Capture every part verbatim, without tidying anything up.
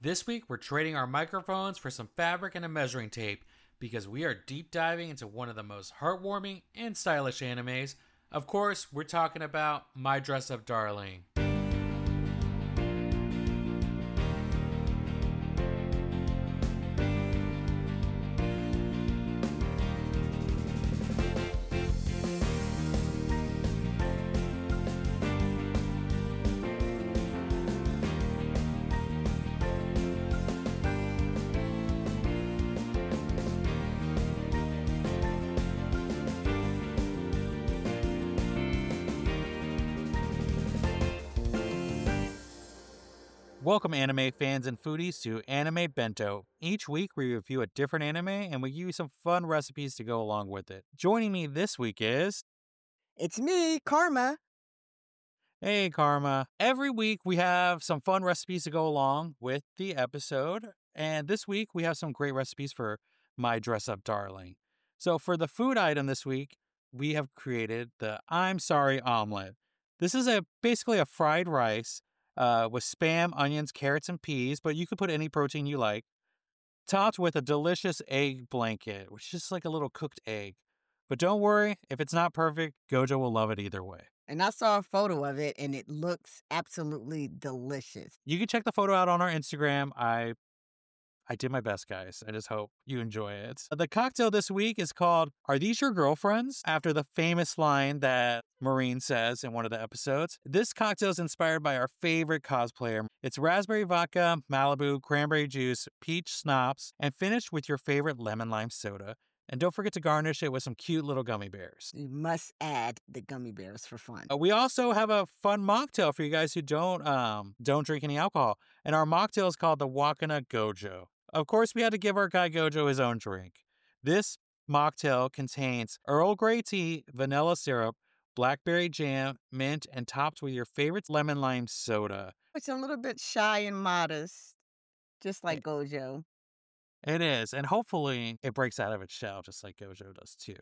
This week, we're trading our microphones for some fabric and a measuring tape because we are deep diving into one of the most heartwarming and stylish animes. Of course, we're talking about My Dress Up Darling. Welcome, anime fans and foodies, to Anime Bento. Each week, we review a different anime and we give you some fun recipes to go along with it. Joining me this week is. It's me, Karma. Hey, Karma. Every week, we have some fun recipes to go along with the episode. And this week, we have some great recipes for My Dress Up Darling. So, for the food item this week, we have created the I'm Sorry omelet. This is a basically a fried rice uh, with spam, onions, carrots, and peas, but you could put any protein you like, topped with a delicious egg blanket, which is just like a little cooked egg. But don't worry, if it's not perfect, Gojo will love it either way. And I saw a photo of it and it looks absolutely delicious. You can check the photo out on our Instagram. I I did my best, guys. I just hope you enjoy it. The cocktail this week is called Are These Your Girlfriends? After the famous line that Marine says in one of the episodes. This cocktail is inspired by our favorite cosplayer. It's raspberry vodka, Malibu, cranberry juice, peach schnapps, and finished with your favorite lemon lime soda. And don't forget to garnish it with some cute little gummy bears. You must add the gummy bears for fun. Uh, we also have a fun mocktail for you guys who don't um don't drink any alcohol. And our mocktail is called the Wakana Gojo. Of course, we had to give our guy Gojo his own drink. This mocktail contains Earl Grey tea, vanilla syrup, blackberry jam, mint, and topped with your favorite lemon lime soda. It's a little bit shy and modest, just like Gojo. It is, and hopefully it breaks out of its shell just like Gojo does too.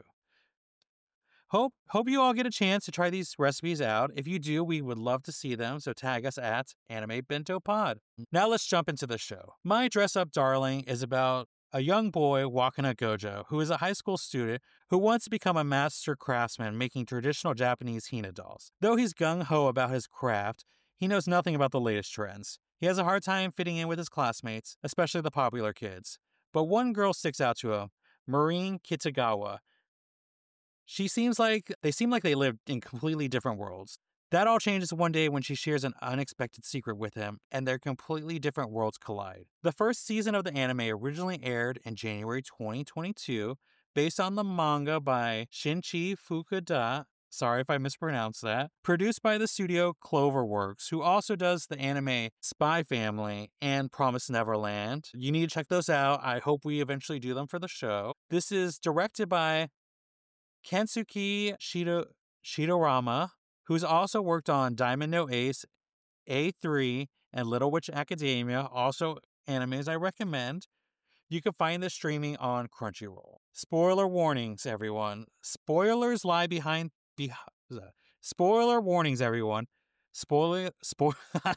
Hope hope you all get a chance to try these recipes out. If you do, we would love to see them, so tag us at Anime Bento Pod. Now let's jump into the show. My Dress Up Darling is about a young boy, Wakana Gojo, who is a high school student who wants to become a master craftsman making traditional Japanese Hina dolls. Though he's gung-ho about his craft, he knows nothing about the latest trends. He has a hard time fitting in with his classmates, especially the popular kids. But one girl sticks out to him, Marine Kitagawa. She seems like they seem like they live in completely different worlds. That all changes one day when she shares an unexpected secret with him, and their completely different worlds collide. The first season of the anime originally aired in January twenty twenty-two, based on the manga by Shinichi Fukuda. Sorry if I mispronounced that. Produced by the studio Cloverworks, who also does the anime Spy Family and Promise Neverland. You need to check those out. I hope we eventually do them for the show. This is directed by Kensuke Shido- Shidorama, who's also worked on Diamond No Ace, A three, and Little Witch Academia, also animes I recommend. You can find this streaming on Crunchyroll. Spoiler warnings, everyone. Spoilers lie behind... Be- spoiler warnings, everyone. Spoiler... Spo-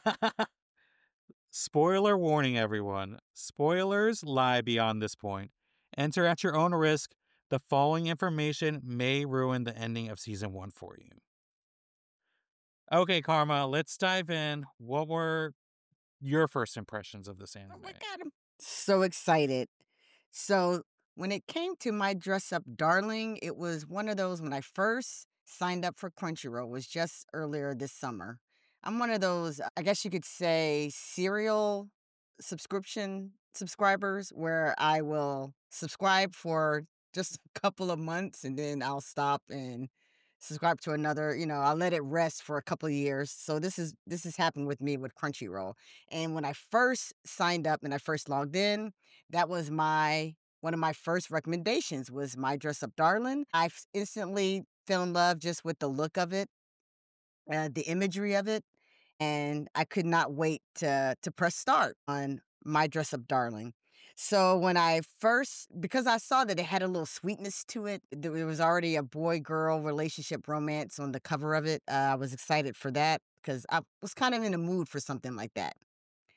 Spoiler warning, everyone. Spoilers lie beyond this point. Enter at your own risk. The following information may ruin the ending of season one for you. Okay, Karma, let's dive in. What were your first impressions of this anime? Oh my God, I'm so excited. So when it came to My Dress Up Darling, it was one of those when I first signed up for Crunchyroll, was just earlier this summer. I'm one of those, I guess you could say, serial subscription subscribers where I will subscribe for just a couple of months and then I'll stop and subscribe to another, you know, I'll let it rest for a couple of years. So this is this has happened with me with Crunchyroll. And when I first signed up and I first logged in, that was my one of my first recommendations was My Dress Up Darling. I f- instantly fell in love just with the look of it, uh, the imagery of it, and I could not wait to to press start on My Dress Up Darling. So when I first, because I saw that it had a little sweetness to it, there was already a boy-girl relationship romance on the cover of it. Uh, I was excited for that because I was kind of in a mood for something like that.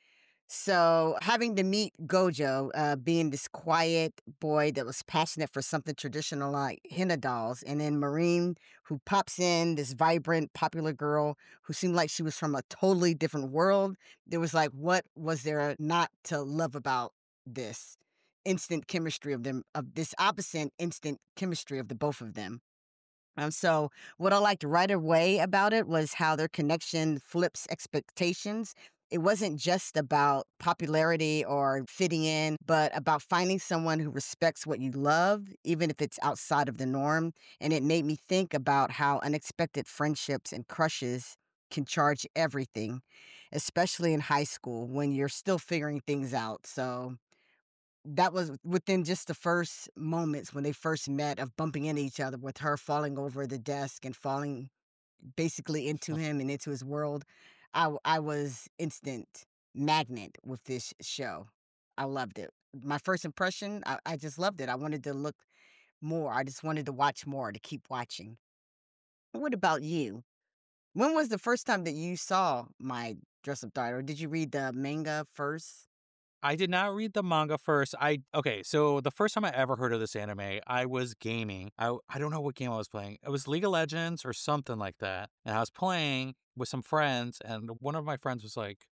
So having to meet Gojo, uh, being this quiet boy that was passionate for something traditional like henna dolls, and then Marine, who pops in, this vibrant, popular girl who seemed like she was from a totally different world. There was like, what was there not to love about this instant chemistry of them, of this opposite instant chemistry of the both of them? Um, so what I liked right away about it was how their connection flips expectations. It wasn't just about popularity or fitting in, but about finding someone who respects what you love, even if it's outside of the norm. And it made me think about how unexpected friendships and crushes can charge everything, especially in high school when you're still figuring things out. So that was within just the first moments when they first met of bumping into each other with her falling over the desk and falling basically into him and into his world. I w I was instant magnet with this show. I loved it. My first impression, I I just loved it. I wanted to look more. I just wanted to watch more, to keep watching. What about you? When was the first time that you saw My Dress Up Daughter? Or did you read the manga first? I did not read the manga first. I okay, so the first time I ever heard of this anime, I was gaming. I I don't know what game I was playing. It was League of Legends or something like that. And I was playing with some friends, and one of my friends was like,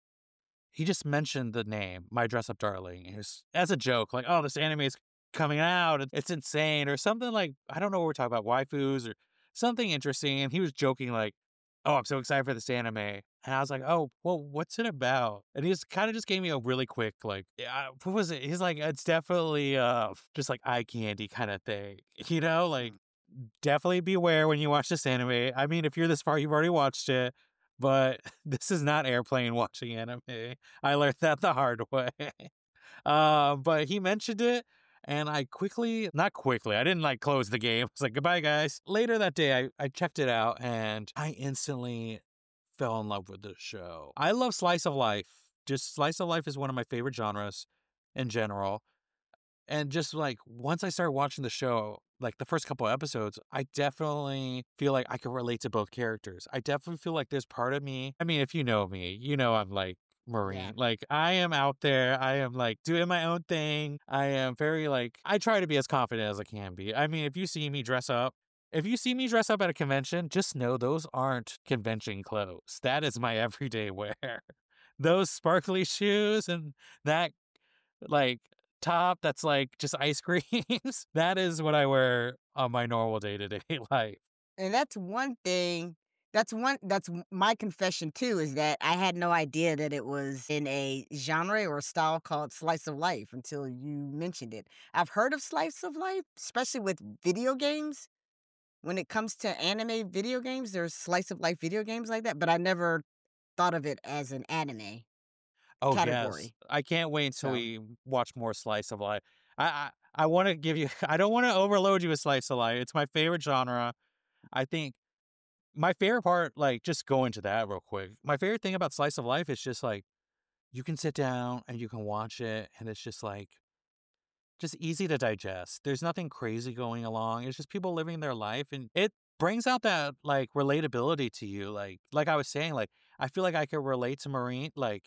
he just mentioned the name, My Dress Up Darling. It was as a joke, like, "Oh, this anime is coming out. it- It's insane," or something like I don't know what we're talking about, waifus or something interesting. And he was joking like, "Oh, I'm so excited for this anime." And I was like, "Oh, well, what's it about?" And he just kind of just gave me a really quick like, yeah, what was it? He's like, "It's definitely uh just like eye candy kind of thing, you know, like." Definitely beware when you watch this anime. I mean, if you're this far, you've already watched it, but this is not airplane watching anime. I learned that the hard way. Uh, but he mentioned it, and I quickly, not quickly, I didn't like close the game. I was like, goodbye, guys. Later that day, I, I checked it out, and I instantly fell in love with the show. I love slice of life. Just slice of life is one of my favorite genres in general. And just like once I started watching the show, like the first couple episodes, I definitely feel like I can relate to both characters. I definitely feel like there's part of me. I mean, if you know me, you know I'm like Yeah. Marine. Like I am out there. I am like doing my own thing. I am very like I try to be as confident as I can be. I mean, if you see me dress up, if you see me dress up at a convention, just know those aren't convention clothes. That is my everyday wear. Those sparkly shoes and that like top that's like just ice creams. That is what I wear on my normal day to day life. And that's one thing that's one that's m my confession too, is that I had no idea that it was in a genre or a style called slice of life until you mentioned it. I've heard of slice of life, especially with video games. When it comes to anime video games, there's slice of life video games like that, but I never thought of it as an anime Oh yes, category. I can't wait until So, we watch more slice of life. I I, I want to give you. I don't want to overload you with slice of life. It's my favorite genre. I think my favorite part, like just go into that real quick. My favorite thing about slice of life is just like you can sit down and you can watch it, and it's just like just easy to digest. There's nothing crazy going along. It's just people living their life and it brings out that like relatability to you. Like like I was saying, like I feel like I could relate to Marine like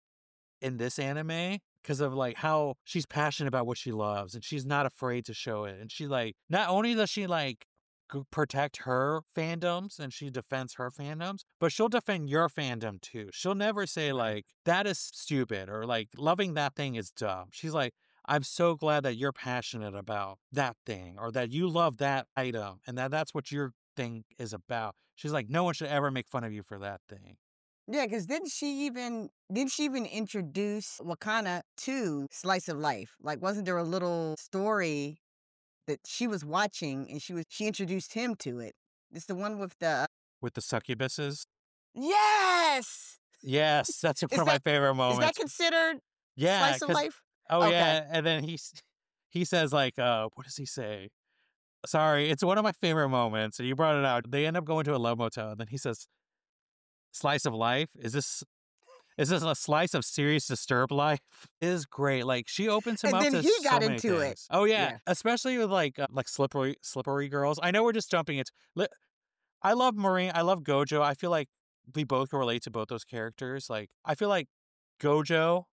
in this anime because of like how she's passionate about what she loves and she's not afraid to show it. And she like not only does she like g- protect her fandoms and she defends her fandoms, but she'll defend your fandom too. She'll never say right. like that is stupid or like loving that thing is dumb. She's like, I'm so glad that you're passionate about that thing or that you love that item and that that's what your thing is about. She's like, no one should ever make fun of you for that thing. Yeah, because didn't she even didn't she even introduce Wakana to Slice of Life? Like, wasn't there a little story that she was watching and she was she introduced him to it? It's the one with the With the succubuses. Yes! Yes, that's one Is of my that favorite is that moments. considered Yeah, Slice of because Life? oh, Okay. yeah, and then he's he says, like, uh, what does he say? Sorry, it's one of my favorite moments, and you brought it out. They end up going to a love motel, and then he says, "Slice of life? Is this is this a slice of serious disturbed life?" It is great, like, she opens him And up then to he so got many into it. things. Oh, yeah, Yeah. especially with, like, uh, like, slippery slippery girls. I know we're just jumping into li I love Marine, I love Gojo, I feel like we both can relate to both those characters, like, I feel like Gojo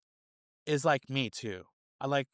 is like me too. I like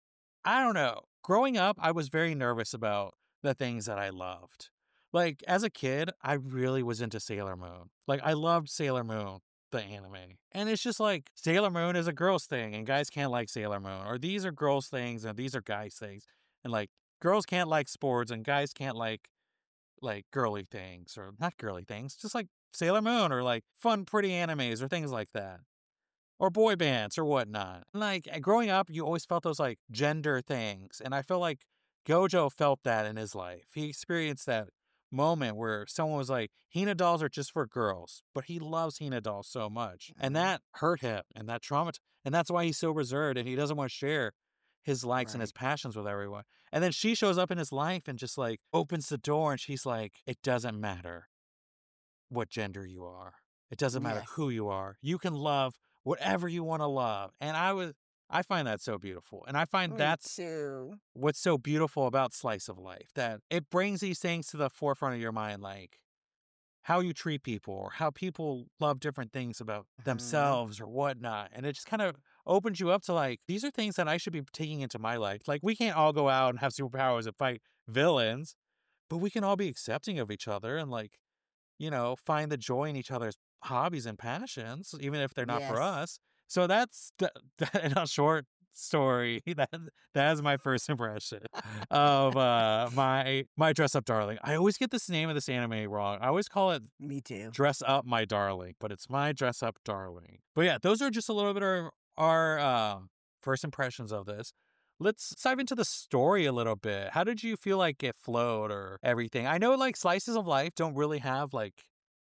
I don't know. Growing up, I was very nervous about the things that I loved. Like, as a kid, I really was into Sailor Moon. Like, I loved Sailor Moon, the anime. And it's just like, Sailor Moon is a girl's thing, and guys can't like Sailor Moon. Or these are girls' things, and these are guys' things. And like, girls can't like sports, and guys can't like, like, girly things. Or not girly things, just like Sailor Moon, or like fun, pretty animes, or things like that, or boy bands or whatnot. Like uh, growing up, you always felt those like gender things. And I feel like Gojo felt that in his life. He experienced that moment where someone was like, Hina dolls are just for girls, but he loves Hina dolls so much. And Mhm. that hurt him and that traumatized. And that's why he's so reserved and he doesn't want to share his likes and his Right. passions with everyone. And then she shows up in his life and just like opens the door and she's like, it doesn't matter what gender you are. It doesn't matter Yes. who you are. You can love whatever you want to love. And I was I find that so beautiful. And I find Me that's too. what's so beautiful about slice of life, that it brings these things to the forefront of your mind, like how you treat people or how people love different things about Mhm. themselves or whatnot. And it just kind of opens you up to like, these are things that I should be taking into my life. Like we can't all go out and have superpowers and fight villains, but we can all be accepting of each other and like you know, find the joy in each other's hobbies and passions, even if they're not for Yes. us. So that's the, in a short story. That that is my first impression of uh my my dress up darling. I always get this name of this anime wrong. I always call it Me too. Dress Up My Darling, but it's my Dress Up Darling. But yeah, those are just a little bit of our uh, first impressions of this. Let's dive into the story a little bit. How did you feel like it flowed or everything? I know like slices of life don't really have like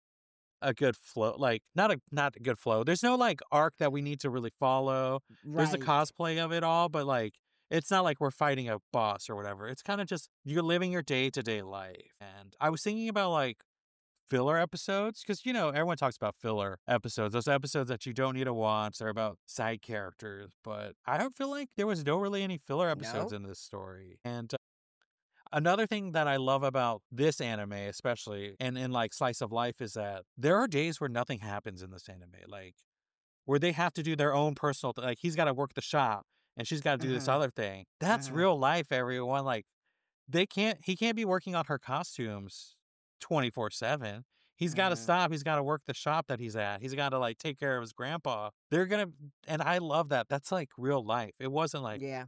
a good flow, like not a not a good flow. There's no like arc that we need to really follow. There's the Right. cosplay of it all, but like it's not like we're fighting a boss or whatever. It's kind of just you're living your day-to-day life. And I was thinking about like filler episodes because you know everyone talks about filler episodes, those episodes that you don't need to watch. They're about side characters, but I don't feel like there was no really any filler episodes No. in this story. And uh, another thing that I love about this anime especially and in like slice of life is that there are days where nothing happens in this anime, like where they have to do their own personal th- like he's got to work the shop and she's got to do this Mhm. other thing. That's Mhm. real life, everyone. Like they can't he can't be working on her costumes twenty-four seven. He's gotta Mhm. stop, he's gotta work the shop that he's at. He's gotta, like, take care of his grandpa. They're gonna and I love that. That's, like, real life. It wasn't like Yeah.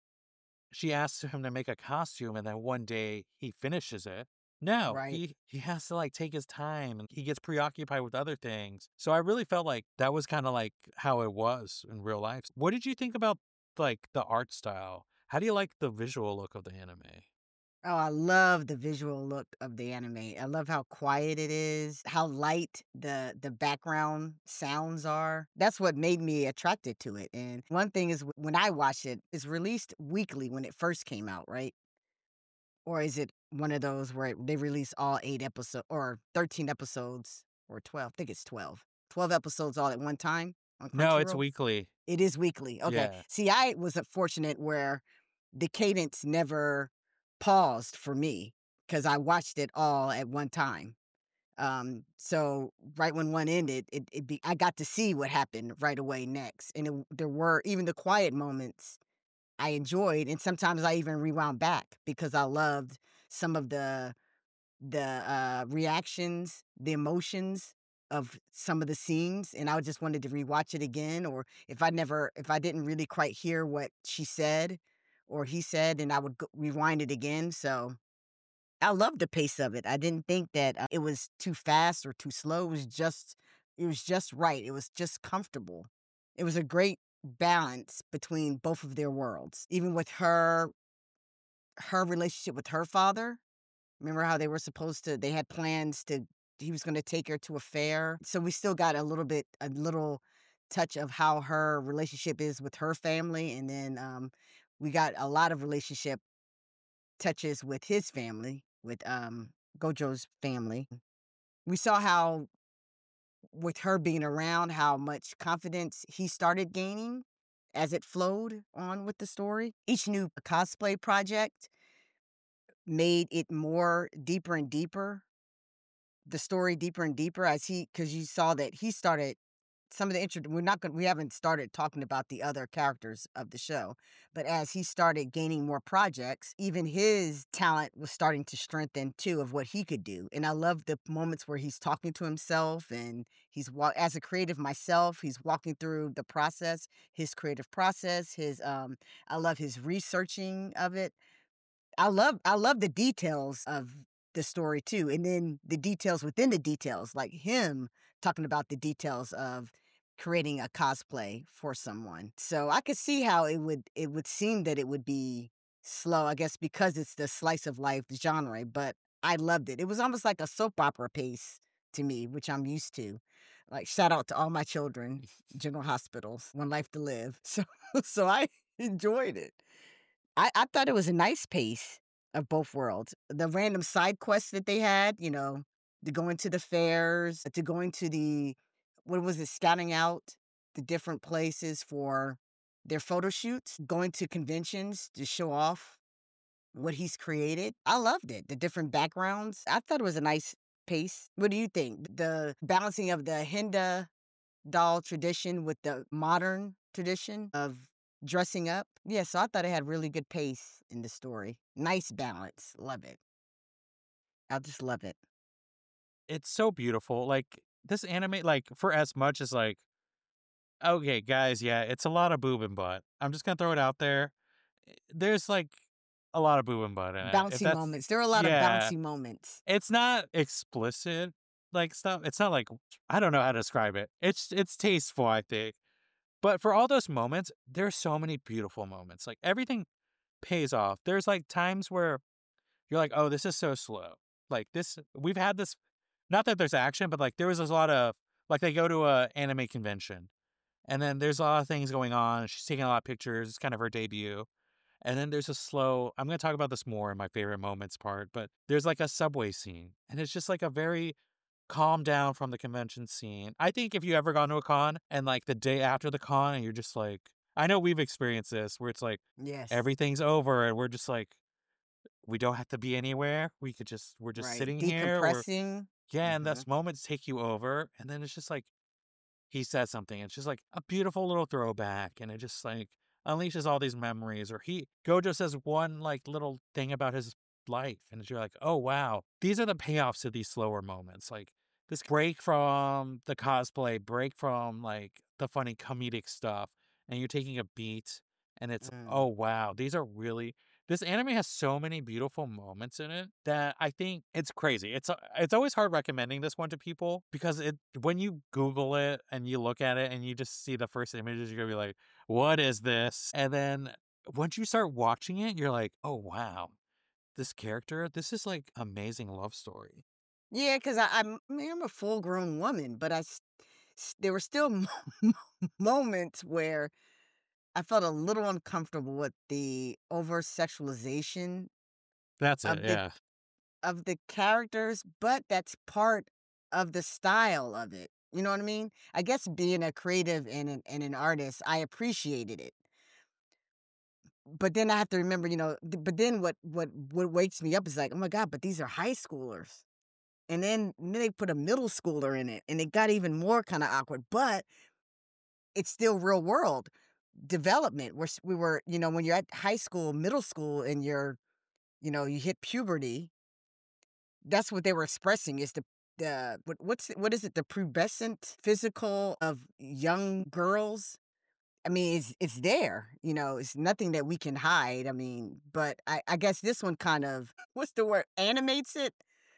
she asks him to make a costume and then one day he finishes it. No, Right. he he has to, like, take his time and he gets preoccupied with other things. So I really felt like that was kinda like how it was in real life. What did you think about, like, the art style? How do you like the visual look of the anime? Oh, I love the visual look of the anime. I love how quiet it is, how light the the background sounds are. That's what made me attracted to it. And one thing is w- when I watch it, it's released weekly when it first came out, right? Or is it one of those where they release all eight episodes or thirteen episodes or twelve? I think it's twelve. twelve episodes all at one time on No, it's Crunchyroll? weekly. It is weekly. Okay. Yeah. See, I was uh, fortunate where the cadence never paused for me because I watched it all at one time. Um, so right when one ended, it, it be I got to see what happened right away next, and it, there were even the quiet moments I enjoyed, and sometimes I even rewound back because I loved some of the the, uh, reactions, the emotions of some of the scenes, and I just wanted to rewatch it again, or if I never if I didn't really quite hear what she said or he said, then I would go rewind it again, so I love the pace of it. I didn't think that, uh, it was too fast or too slow. It was just it was just right. It was just comfortable. It was a great balance between both of their worlds, even with her her relationship with her father. Remember how they were supposed to they had plans to he was gonna take her to a fair. So we still got a little bit a little touch of how her relationship is with her family, and then, um, we got a lot of relationship touches with his family, with, um, Gojo's family. We saw how with her being around, how much confidence he started gaining as it flowed on with the story. Each new cosplay project made it more deeper and deeper the story deeper and deeper as he because you saw that he started some of the intro we're not gonna we haven't started talking about the other characters of the show, but as he started gaining more projects, even his talent was starting to strengthen too of what he could do. And I love the moments where he's talking to himself and he's wa- as a creative myself, he's walking through the process, his creative process, his um I love his researching of it. I love I love the details of the story too, and then the details within the details, like him talking about the details of creating a cosplay for someone. So I could see how it would it would seem that it would be slow, I guess because it's the slice of life genre, but I loved it. It was almost like a soap opera pace to me, which I'm used to. Like shout out to all my children, General Hospitals, One Life to Live. So so I enjoyed it. I I thought it was a nice pace of both worlds. The random side quests that they had, you know, to go into the fairs, to go into the what was it, scouting out the different places for their photo shoots, going to conventions to show off what he's created. I loved it. The different backgrounds. I thought it was a nice pace. What do you think? The balancing of the Hinda doll tradition with the modern tradition of dressing up. Yeah, so I thought it had really good pace in the story. Nice balance. Love it. I just love it. It's so beautiful. Like this anime, like for as much as like, okay, guys, yeah, it's a lot of boob and butt. I'm just gonna throw it out there. Eh, There's like a lot of boob and butt in it. If Bouncy that's moments. There are a lot of yeah, bouncy moments. it's not explicit like stuff. It's not like I don't know how to describe it. It's it's tasteful, I think. But for all those moments, there's so many beautiful moments. Like everything pays off. There's like times where you're like, oh, this is so slow. Like this, we've had this. Not that there's action, but like there was a lot of like they go to a anime convention, and then there's a lot of things going on. She's taking a lot of pictures. It's kind of her debut. And then there's a slow, I'm going to talk about this more in my favorite moments part, but there's like a subway scene. And it's just like a very calm down from the convention scene. I think if you ever gone to a con and like the day after the con and you're just like, I know we've experienced this where it's like Yes. everything's over and we're just like, we don't have to be anywhere. We could just, we're just Right. sitting here. We're, Decompressing. yeah. And Hmm. those moments take you over. And then it's just like, he says something. It's just like a beautiful little throwback, and it just like unleashes all these memories. Or he Gojo says one like little thing about his life, and you're like, oh wow, these are the payoffs to these slower moments. Like this break from the cosplay, break from like the funny comedic stuff, and you're taking a beat, and it's Mm. oh wow, these are really this anime has so many beautiful moments in it that I think it's crazy. It's uh, it's always hard recommending this one to people because it when you Google it and you look at it and you just see the first images, you're gonna be like, "What is this?" And then once you start watching it, you're like, "Oh wow, this character, this is like amazing love story." Yeah, because I'm, I mean, I'm a full grown woman, but I, s- s- there were still mo- moments where I felt a little uncomfortable with the over sexualization That's it. of the Yeah. of the characters, but that's part of the style of it. You know what I mean? I guess being a creative and an, and an artist, I appreciated it. But then I have to remember, you know, th- but then what what what wakes me up is like, oh my God, but these are high schoolers. And then, then they put a middle schooler in it and it got even more kind of awkward, but it's still real world development. We're, s- we were, you know, when you're at high school, middle school, and you're, you know, you hit puberty. That's what they were expressing is the the what what's it- what is it? The pubescent physical of young girls. I mean, it's it's there. You know, it's nothing that we can hide. I mean, but I I guess this one kind of what's the word? Animates it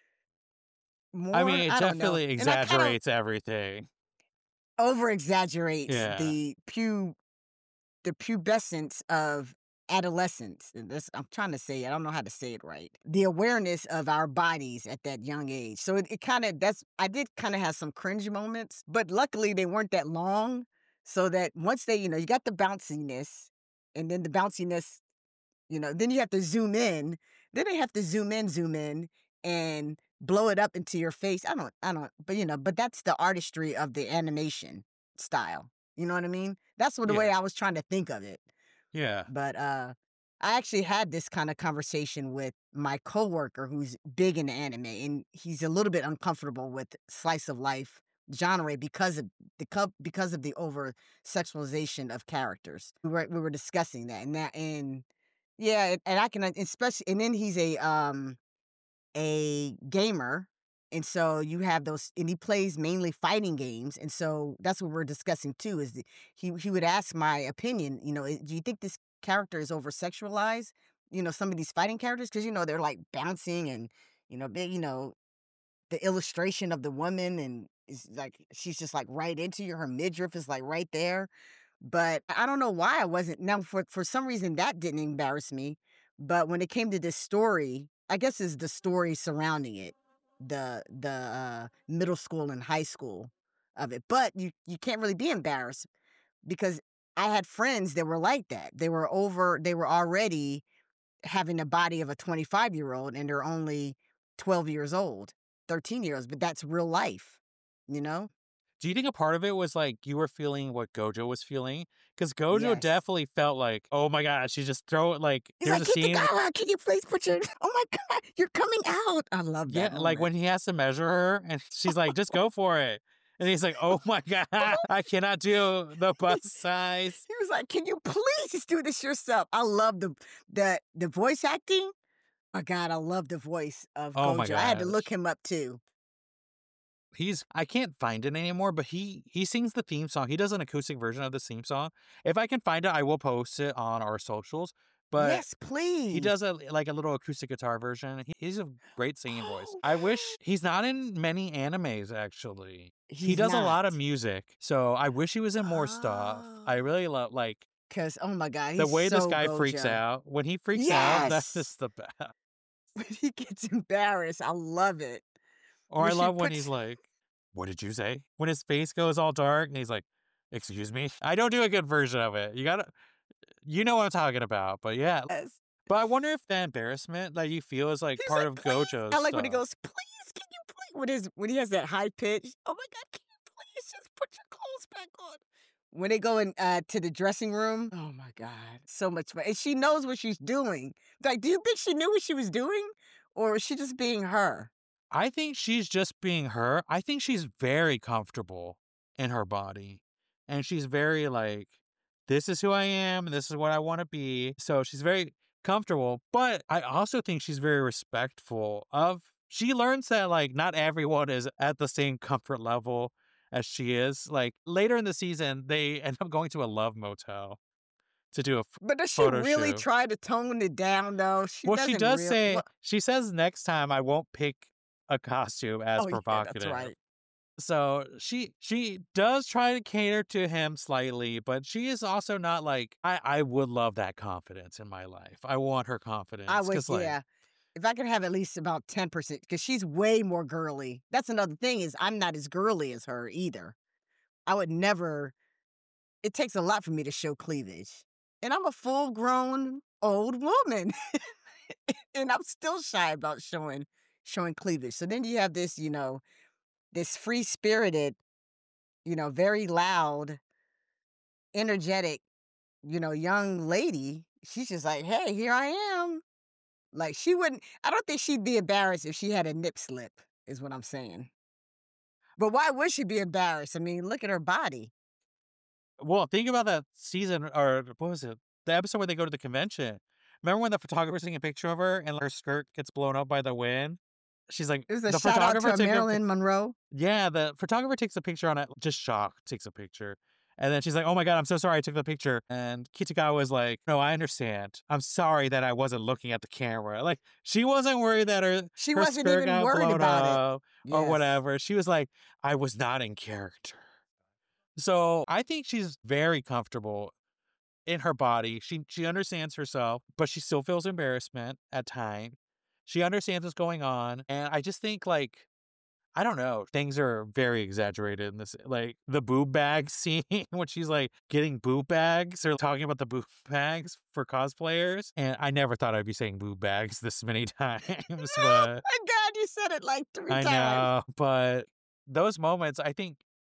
I more. mean, it I don't know, definitely and I kind of exaggerates everything. over exaggerates Yeah. the pu the pubescence of adolescence. And this I'm trying to say, I don't know how to say it right. The awareness of our bodies at that young age. So it, it kind of that's I did kind of have some cringe moments, but luckily they weren't that long. So that once they, you know, you got the bounciness, and then the bounciness, you know, then you have to zoom in. Then they have to zoom in, zoom in, and blow it up into your face. I don't, I don't, but you know, but that's the artistry of the animation style. You know what I mean? That's what the way Yeah. I was trying to think of it. Yeah. But uh I actually had this kind of conversation with my coworker who's big into anime, and he's a little bit uncomfortable with slice of life genre because of the co- because of the over sexualization of characters. We were we were discussing that and that and yeah, and, and I can uh, especially and then he's a um a gamer. And so you have those, and he plays mainly fighting games. And so that's what we're discussing too. Is the, he he would ask my opinion. You know, "Eh, do you think this character is over sexualized? You know, some of these fighting characters because you know they're like bouncing and you know big. You know, the illustration of the woman and is like she's just like right into you. Her midriff is like right there. But I don't know why I wasn't now for for some reason that didn't embarrass me, but when it came to this story, I guess is the story surrounding it, the the, uh, middle school and high school of it, but you you can't really be embarrassed because I had friends that were like that. They were over they were already having a body of a twenty-five-year-old and they're only twelve years old, thirteen years, but that's real life, you know? Do you think a part of it was like you were feeling what Gojo was feeling? Because Gojo Yes. definitely felt like, oh my god, she just throw it like He's there's like, a scene. "Kitagawa, can you please put your oh my god, you're coming out." I love that Yeah, like moment. when he has to measure her and she's like, just go for it. And he's like, oh my god, I cannot do the bust size. He was like, "Can you please just do this yourself?" I love the the the voice acting. My god, I love the voice of Oh my Gojo. I had to look gosh. him up too. He's I can't find it anymore, but he he sings the theme song. He does an acoustic version of the theme song. If I can find it, I will post it on our socials. But Yes, he please. does a like a little acoustic guitar version. He, he's a great singing voice. I wish he's not in many animes actually. He He's does a lot of not. music, so I wish he was in more stuff. I Oh. really love like 'Cause, oh my god, the he's way this so guy freaks Gojo. out. When he freaks out, that Yes! is the best. When he gets embarrassed, I love it. Or When I she love when he's puts like, "What did you say?" When his face goes all dark and he's like, "Excuse me?" I don't do a good version of it. You gotta you know what I'm talking about, but yeah. yes. But I wonder if the embarrassment that you feel is, like, He's part like, of "Please." Gojo's I like when he stuff. goes, "Please, can you please?" When his when he has that high pitch. "Oh my god, can you please just put your clothes back on?" When they go in, uh, to the dressing room, oh my god, so much fun, and she knows what she's doing. Like, do you think she knew what she was doing, or was she just being her? I think she's just being her. I think she's very comfortable in her body, and she's very, like, "This is who I am, and this is what I wanna be." So she's very comfortable, but I also think she's very respectful of she learns that, like, not everyone is at the same comfort level as she is. Like, later in the season, they end up going to a love motel to do a ph But does she photo really shoot. try to tone it down, though? She Well, she doesn't does real say well she says next time, "I won't pick a costume as oh, yeah, that's provocative." right. So she she does try to cater to him slightly, but she is also not like I I would love that confidence in my life. I want her I confidence would because like yeah. If I could have at least about ten percent, because she's way more girly. That's another thing is I'm not as girly as her either. I would never it takes a lot for me to show cleavage. And I'm a full-grown old woman, and I'm still shy about showing showing cleavage. So then you have this, you know, this free-spirited, you know, very loud, energetic, you know, young lady. She's just like, "Hey, here I am." Like, she wouldn't I don't think she'd be embarrassed if she had a nip slip, is what I'm saying. But why would she be embarrassed? I mean, look at her body. well, think about that season or what was it? The episode where they go to the convention. Remember when the photographer's taking a picture of her and her skirt gets blown up by the wind? She's like It was a the shout out photographer to took a Marilyn Monroe. Yeah, the photographer takes a picture on it, just shocked, takes a picture. And then she's like, "Oh my god, I'm so sorry I took the picture." And Kitagawa was like, "No, I understand. I'm sorry that I wasn't looking at the camera." Like, she wasn't worried that her She her wasn't skirt even got worried blown about it. up or Yes. whatever. She was like, "I was not in character." So, I think she's very comfortable in her body. She she understands herself, but she still feels embarrassment at times. She understands what's going on, and I just think, like I don't know. Things are very exaggerated in this. Like the boob bag scene when she's like getting boob bags or talking about the boob bags for cosplayers. And I never thought I'd be saying boob bags this many times, Oh but my god, you said it like three I times. know. But those moments, I think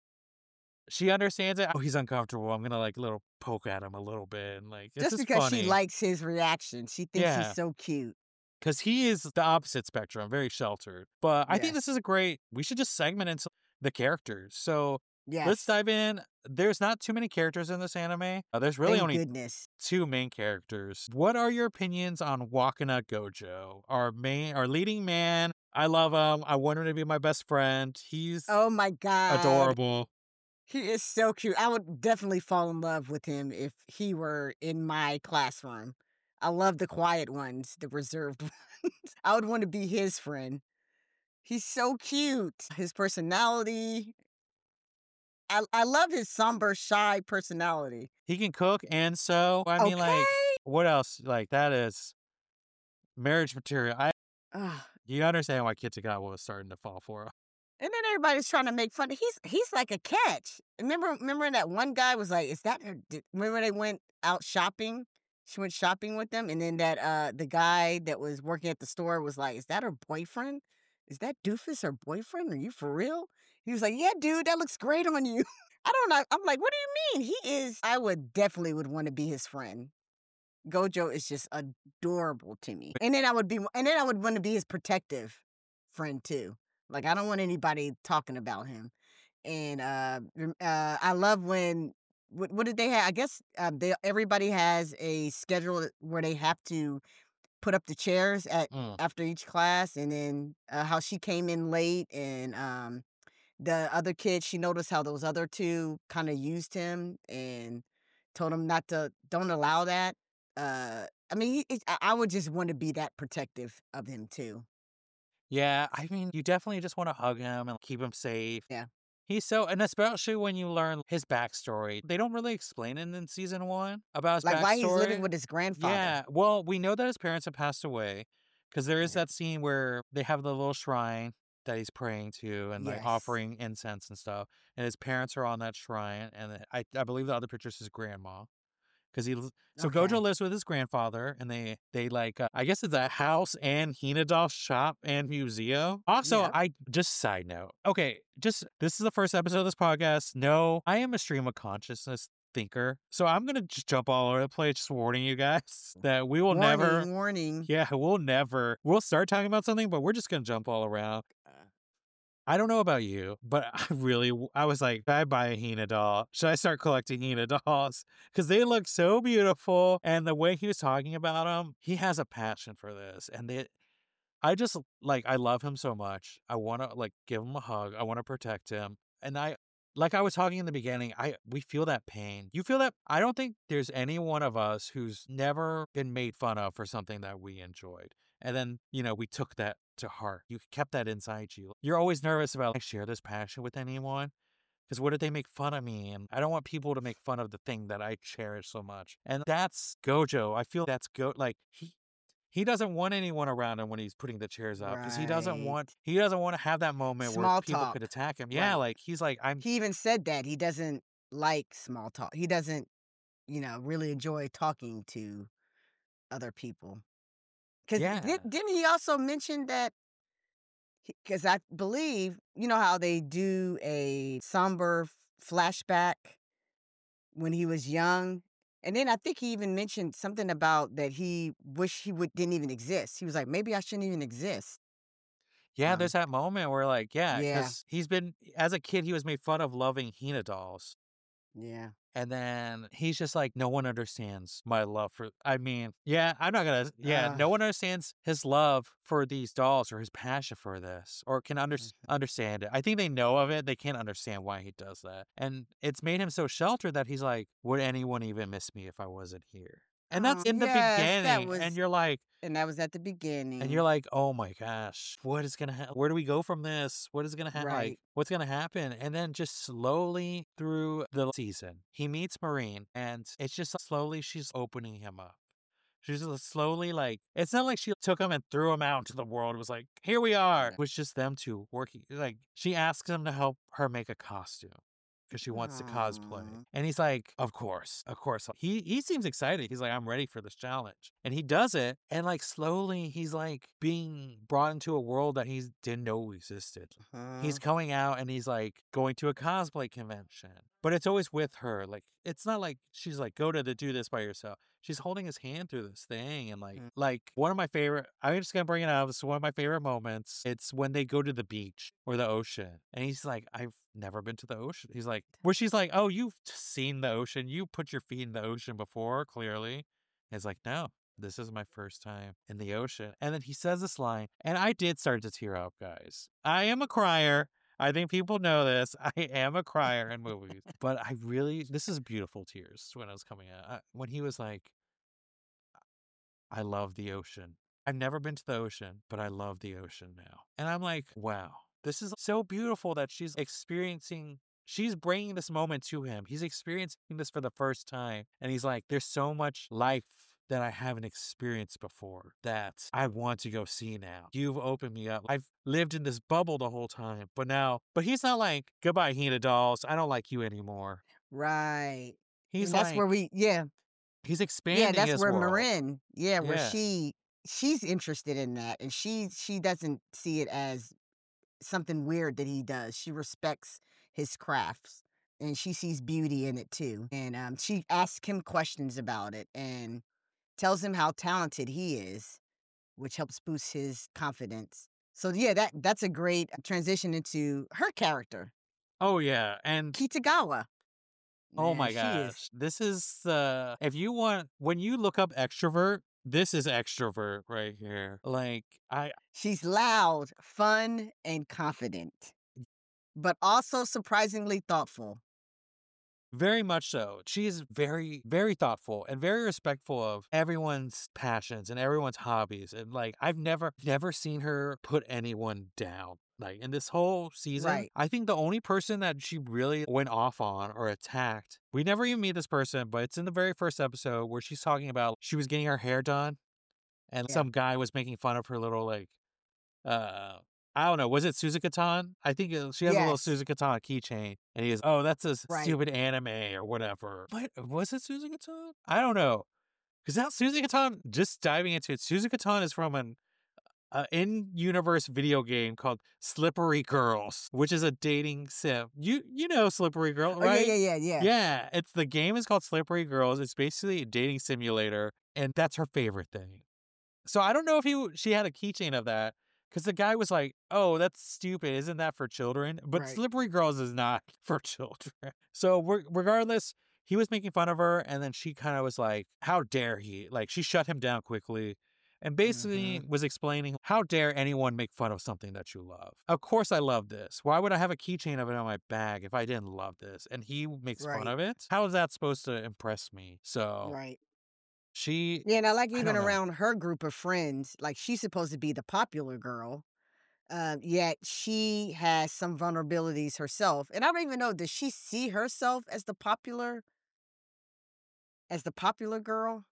she understands it. Oh, he's uncomfortable. I'm gonna like little poke at him a little bit, and like this Just is because she funny. likes his reaction. She thinks he's Yeah, so cute. because he is the opposite spectrum, very sheltered. But I think this Yes. is a great. We should just segment into the characters. So let's Yes. dive in. There's not too many characters in this anime. Uh, there's really Thank only goodness. two main characters. What are your opinions on Wakana Gojo, our main, our leading man? I love him. I want him to be my best friend. He's Oh my god. adorable. He is so cute. I would definitely fall in love with him if he were in my classroom. I love the quiet ones, the reserved ones. I would want to be his friend. He's so cute. His personality. I I love his somber, shy personality. He can cook and sew. I mean, like, Okay. what else? Like, that is marriage material. I Ugh. You understand why Kitagawa was starting to fall for him. And then everybody's trying to make fun of he's he's like a catch. Remember remember that one guy was like, "Is that her?" Did, remember they went out shopping? She went shopping with them, and then that uh the guy that was working at the store was like, "Is that her boyfriend? Is that doofus her boyfriend? Are you for real?" He was like, "Yeah, dude, that looks great on you." I don't know. I'm like, "What do you mean?" He is. I would definitely would want to be his friend. Gojo is just adorable to me. And then I would be and then I would want to be his protective friend too. Like I don't want anybody talking about him. And uh, rem- uh I love when what, what did they have? I guess uh, they everybody has a schedule where they have to put up the chairs at Mm. after each class, and then uh, how she came in late, and um the other kid, she noticed how those other two kind of used him and told him not to don't allow that. Uh, I mean, he, it, I I would just want to be that protective of him too. Yeah, I mean, you definitely just want to hug him and keep him safe. Yeah. He's so, and especially when you learn his backstory. They don't really explain it in season one about his Like why he's living backstory. with his grandfather. Yeah, well, we know that his parents have passed away because there is Right. that scene where they have the little shrine that he's praying to and like Yes. offering incense and stuff. And his parents are on that shrine. And I, I believe the other picture is his grandma. Because he, l- so Gojo Okay. lives with his grandfather, and they, they like, uh, I guess it's a house and Hinata shop and museum. Also, Yep. I just side note, okay, just this is the first episode of this podcast. No, I am a stream of consciousness thinker, so I'm gonna just jump all over the place, just warning you guys that we will never, Warning, warning. yeah, we'll never, we'll start talking about something, but we're just gonna jump all around. Uh, I don't know about you, but I really, w- I was like, should I buy a Hina doll? Should I start collecting Hina dolls? Because they look so beautiful. And the way he was talking about them, he has a passion for this. And they, I just, like, I love him so much. I want to, like, give him a hug. I want to protect him. And I, like I was talking in the beginning, I we feel that pain. You feel that? I don't think there's any one of us who's never been made fun of for something that we enjoyed. And then, you know, we took that to heart. You kept that inside you. You're always nervous about, like, share this passion with anyone. Because what if they make fun of me? And I don't want people to make fun of the thing that I cherish so much. And that's Gojo. I feel that's go like he he doesn't want anyone around him when he's putting the chairs up because he doesn't right. want he doesn't want to have that moment where Small people could talk. attack him. Yeah, Right. like he's like I'm He even said that he doesn't like small talk. He doesn't, you know, really enjoy talking to other people. Because yeah. did, didn't he also mention that? Because I believe, you know how they do a somber f- flashback when he was young? And then I think he even mentioned something about that he wished he would didn't even exist. He was like, maybe I shouldn't even exist. Yeah, Um, there's that moment where like, yeah, yeah, because he's been as a kid he was made fun of loving Hina dolls. yeah. And then he's just like, no one understands my love for. I mean, yeah, I'm not gonna. Yeah, Uh, no one understands his love for these dolls or his passion for this or can under, mhm. understand it. I think they know of it. They can't understand why he does that. And it's made him so sheltered that he's like, would anyone even miss me if I wasn't here? And that's Oh, in the yes, that beginning. And was, you're like, and that was at the and you're beginning. like, oh my gosh, what is gonna happen? Where do we go from this? What is gonna happen? Like, Right. what's gonna happen? And then just slowly through the season, he meets Marine, and it's just slowly she's opening him up. She's just slowly like, it's not like she took him and threw him out into the world. It was like, here we are. Yeah. It was just them two working. Like, she asks him to help her make a costume because she wants to cosplay. Aw. And he's like, of course, of course. He he seems excited. He's like, I'm ready for this challenge. And he does it. And like slowly he's like being brought into a world that he didn't know existed. He's Uh-huh. going out and he's like going to a cosplay convention, but it's always with her. Like, it's not like she's like, go to the do this by yourself. She's holding his hand through this thing. And like, Mm. like one of my favorite, I'm just going to bring it up. It's one of my favorite moments. It's when they go to the beach or the ocean. And he's like, I've never been to the ocean. He's like, where she's like, oh, you've seen the ocean. You put your feet in the ocean before, clearly. And he's like, no. This is my first time in the ocean. And then he says this line, and I did start to tear up, guys. I am a crier. I think people know this. I am a crier in movies. But I really, this is beautiful tears when I was coming out. I, when he was like, I love the ocean. I've never been to the ocean, but I love the ocean now. And I'm like, wow, this is so beautiful that she's experiencing, she's bringing this moment to him. He's experiencing this for the first time. And he's like, there's so much life that I haven't experienced before that I want to go see now. You've opened me up. I've lived in this bubble the whole time, but now, but he's not like, goodbye, Hina dolls. I don't like you anymore. Right. He's And that's like, where we, yeah, he's yeah, expanding that's his where world. Marin, yeah, where Yeah. she she's interested in that, and she she doesn't see it as something weird that he does. She respects his crafts, and she sees beauty in it too. And um, she asks him questions about it and tells him how talented he is, which helps boost his confidence. So yeah, that that's a great transition into her character, Oh, yeah. And Kitagawa. oh Man, my she is. gosh. This is uh if you want when you look up extrovert, this is extrovert right here. Like I She's loud, fun, and confident, but also surprisingly thoughtful. very much so. She is very, very thoughtful and very respectful of everyone's passions and everyone's hobbies. And like I've never never seen her put anyone down. Like in this whole season, Right. I think the only person that she really went off on or attacked, we never even meet this person, but it's in the very first episode where she's talking about she was getting her hair done and Yeah. some guy was making fun of her little like uh I don't know, was it Suzuka-tan? I think it, she has a little Yes. Suzuka-tan keychain, and he goes, "Oh, that's a s- Right. stupid anime or whatever." What was it, Suzuka-tan? I don't know, because now Suzuka-tan. Just diving into it, Suzuka-tan is from an uh, in-universe video game called Slippery Girls, which is a dating sim. You you know Slippery Girl, Oh yeah, right? yeah, yeah, yeah. Yeah, it's the game is called Slippery Girls. It's basically a dating simulator, and that's her favorite thing. So I don't know if he w- she had a keychain of that because the guy was like, "Oh, that's stupid. Isn't that for children?" But Right. Slippery Girls is not for children. So re- regardless, he was making fun of her, and then she kind of was like, "How dare he?" Like she shut him down quickly. And basically Hmm. was explaining, how dare anyone make fun of something that you love? Of course I love this. Why would I have a keychain of it on my bag if I didn't love this? And he makes fun Right. of it? How is that supposed to impress me? So Right. she, Yeah, and I like I even don't know. around her group of friends, like she's supposed to be the popular girl, uh, yet she has some vulnerabilities herself. And I don't even know, does she see herself as the popular as the popular girl?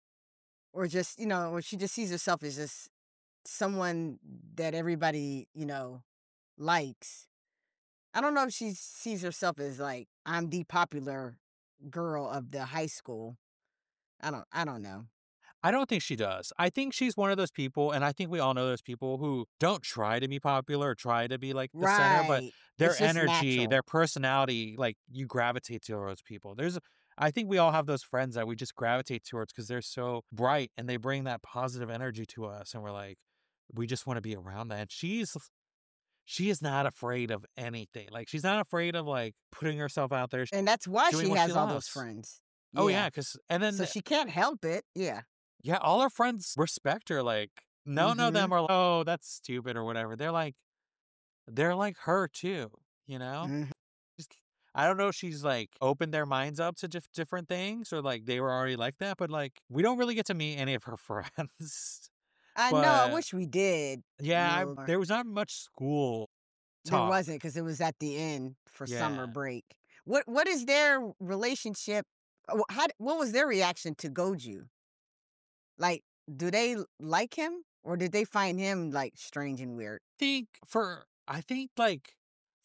Or just, you know, or she just sees herself as just someone that everybody, you know, likes. I don't know if she sees herself as like, I'm the popular girl of the high school. I don't I don't know. I don't think she does. I think she's one of those people, and I think we all know those people who don't try to be popular or try to be like the center, but Right. their It's just energy, natural. their personality, like you gravitate towards people. There's, I think we all have those friends that we just gravitate towards because they're so bright and they bring that positive energy to us, and we're like, we just want to be around that. And she's, she is not afraid of anything. Like she's not afraid of like putting herself out there, And that's why doing she what she has all those loves. friends. Oh Yeah. yeah, because and So then she can't help it. Yeah. yeah, all her friends respect her, like, none of Mhm. them are like, "Oh, that's stupid," or whatever. They're like they're like her too, you know? Mhm. Just I don't know if she's, like, opened their minds up to dif different things or, like, they were already like that, but, like, we don't really get to meet any of her friends. I know, I But, wish we did yeah, I more. there was not much school There talk. wasn't because it was at the end for summer Yeah. break. What what is their relationship? uh, wh- How d- what was their reaction to Goju? Like, do they l- like him or did they find him like strange and weird? Think for I think, like,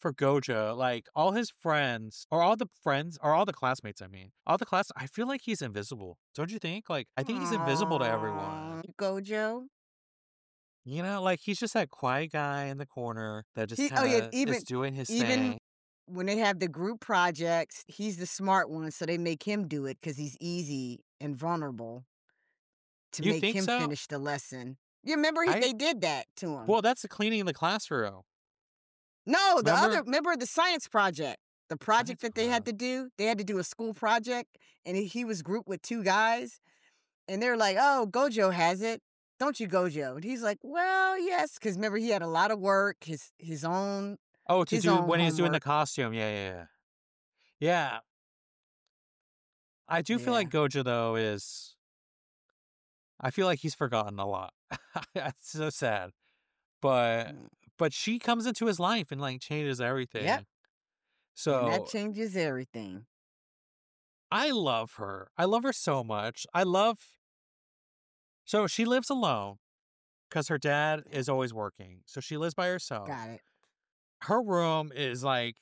for Gojo. Like all his friends, or all the friends, or all the classmates. I mean, all the class. I feel like he's invisible. Don't you think? Like I think he's invisible to everyone. Aw, Gojo. You know, like he's just that quiet guy in the corner that just He kind oh, yeah, of even is doing his even thing. when they have the group projects, he's the smart one, so they make him do it because he's easy and vulnerable to You make think him so? finish the lesson. You remember he I they did that to him. well, that's the cleaning in the classroom. No, the other Remember remember the science project? The project science that they had pro? to do? They had to do a school project, and he he was grouped with two guys, and they're like, "Oh, Gojo has it. Don't you, Gojo?" And he's like, "Well, yes," because remember he had a lot of work, his his own Oh, to his do own when he's doing the homework. costume. Yeah, yeah, yeah. Yeah, I do feel like Yeah. Gojo though is. I feel like he's forgotten a lot. That's so sad. But Mm. but she comes into his life and like changes Yep, everything. and that So changes everything. I love her. I love her so much. I love. So she lives alone because her dad is always working. So she lives by herself. Got it. Her room is like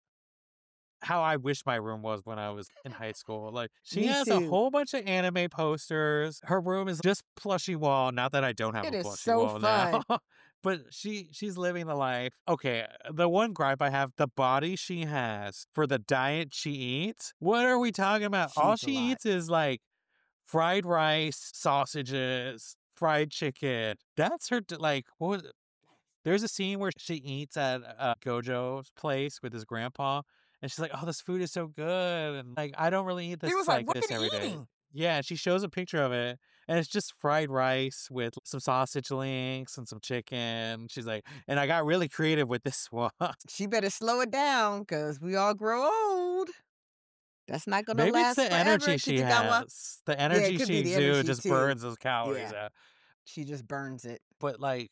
how I wish my room was when I was in high school. Like she Me has a too. whole bunch of anime posters. Her room is just plushy wall. Not that I don't have It a is plushy so wall now. fun. But she she's living the life. Okay, the one gripe I have, the body she has for the diet she eats. What are we talking about? She All eats a she lot. eats is like fried rice, sausages, fried chicken. That's her d- like what was it? There's a scene where she eats at uh, Gojo's place with his grandpa, and she's like, "Oh, this food is so good," and like, I don't really eat He this was like, like "What are this every you day. eating?" Yeah, and she shows a picture of it, and it's just fried rice with some sausage links and some chicken. She's like, and I got really creative with this one. She better slow it down because we all grow old. That's not gonna Maybe it's last the forever, energy she Kitagawa. has. The Yeah, it energy could she be the exudes energy just too. burns those calories Yeah, out. she just burns it. But like,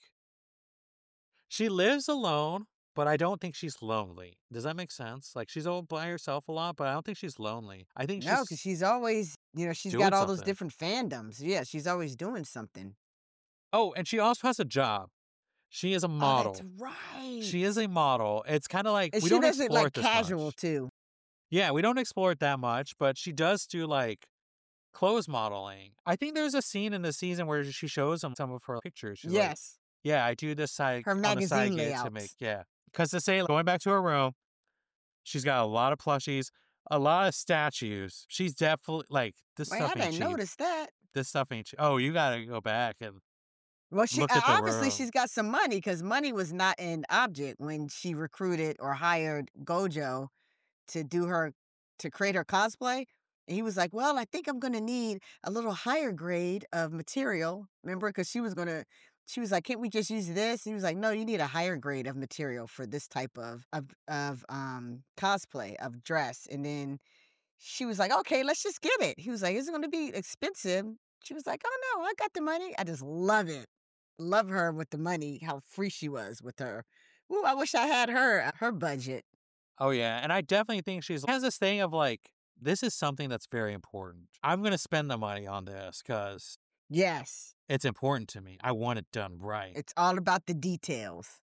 she lives alone, but I don't think she's lonely. Does that make sense? Like, she's all by herself a lot, but I don't think she's lonely. I think No, because she's she's always, you know, she's got doing all those something. different fandoms. Yeah, she's always doing something. Oh, and she also has a job. She is a Oh, that's model. right. She is a model. It's kind of like And we she don't does it explore like it this casual much. too. Yeah, we don't explore it that much, but she does do like clothes modeling. I think there's a scene in the season where she shows them some of her pictures. She's like, Yes, yeah, I do this side her on the side magazine gig to make, layouts. yeah. Because to say, going back to her room, she's got a lot of plushies, a lot of statues. She's definitely like, this Wait, I stuff ain't didn't cheap. notice that. This stuff ain't cheap. Oh, you got to go back and Well, she look uh, at the obviously room. she's got some money because money was not an object when she recruited or hired Gojo to do her to create her cosplay. And he was like, "Well, I think I'm gonna need a little higher grade of material." Remember, because she was gonna, she was like, "Can't we just use this?" He was like, "No, you need a higher grade of material for this type of of of um cosplay of dress." And then she was like, "Okay, let's just get it." He was like, "Is it gonna be expensive?" She was like, "Oh no, I got the money." I just love it. Love her with the money, how free she was with her. Ooh, I wish I had her uh, her budget. Oh, yeah. And I definitely think she's has this thing of like, this is something that's very important. I'm going to spend the money on this because Yes, it's important to me. I want it done right. it's all about the details.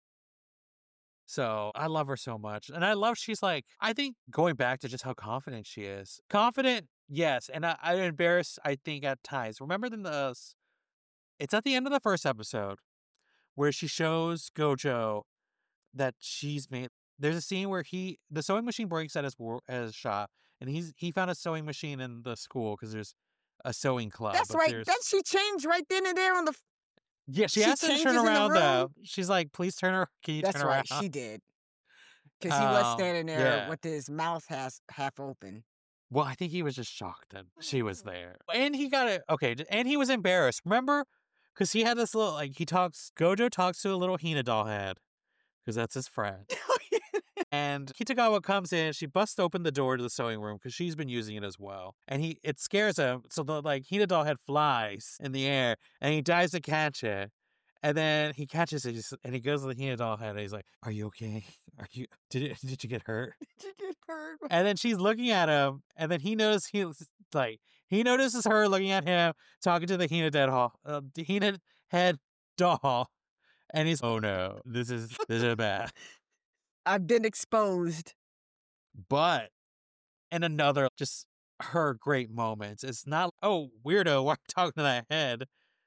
So I love her so much. And I love she's like, I think going back to just how confident she is. Confident, yes. And I, I embarrass, I think, at times. Remember in the, it's at the end of the first episode where she shows Gojo that she's made. There's a scene where he, the sewing machine breaks at his, wor- at his shop, and he's he found a sewing machine in the school because there's a sewing club, That's but right. Then there's she changed right then and there on the. f- yeah. She She asked him to turn changes in the around room. though. She's like, "Please turn her. Can you turn That's around?" right. She did because he was Um, standing there yeah. with his mouth has half open. Well, I think he was just shocked that she was there. And he got it. Okay. j- And he was embarrassed. Remember? Because he had this little, like, he talks, Gojo talks to a little Hina doll head because that's his friend. And Kitagawa comes in, she busts open the door to the sewing room because she's been using it as well. And he, it scares him. So the, like, Hina doll head flies in the air and he dives to catch it. And then he catches it just- and he goes to the Hina doll head and he's like, "Are you okay? Are you, did it, did you get hurt?" Did you get hurt? And then she's looking at him, and then he knows he like he notices her looking at him, talking to the Hina dead hall, uh, the Hina head doll, and he's oh no, this is this is bad. I've been exposed. But in another just her great moments, it's not, "Oh, weirdo, why are you talking to that head?"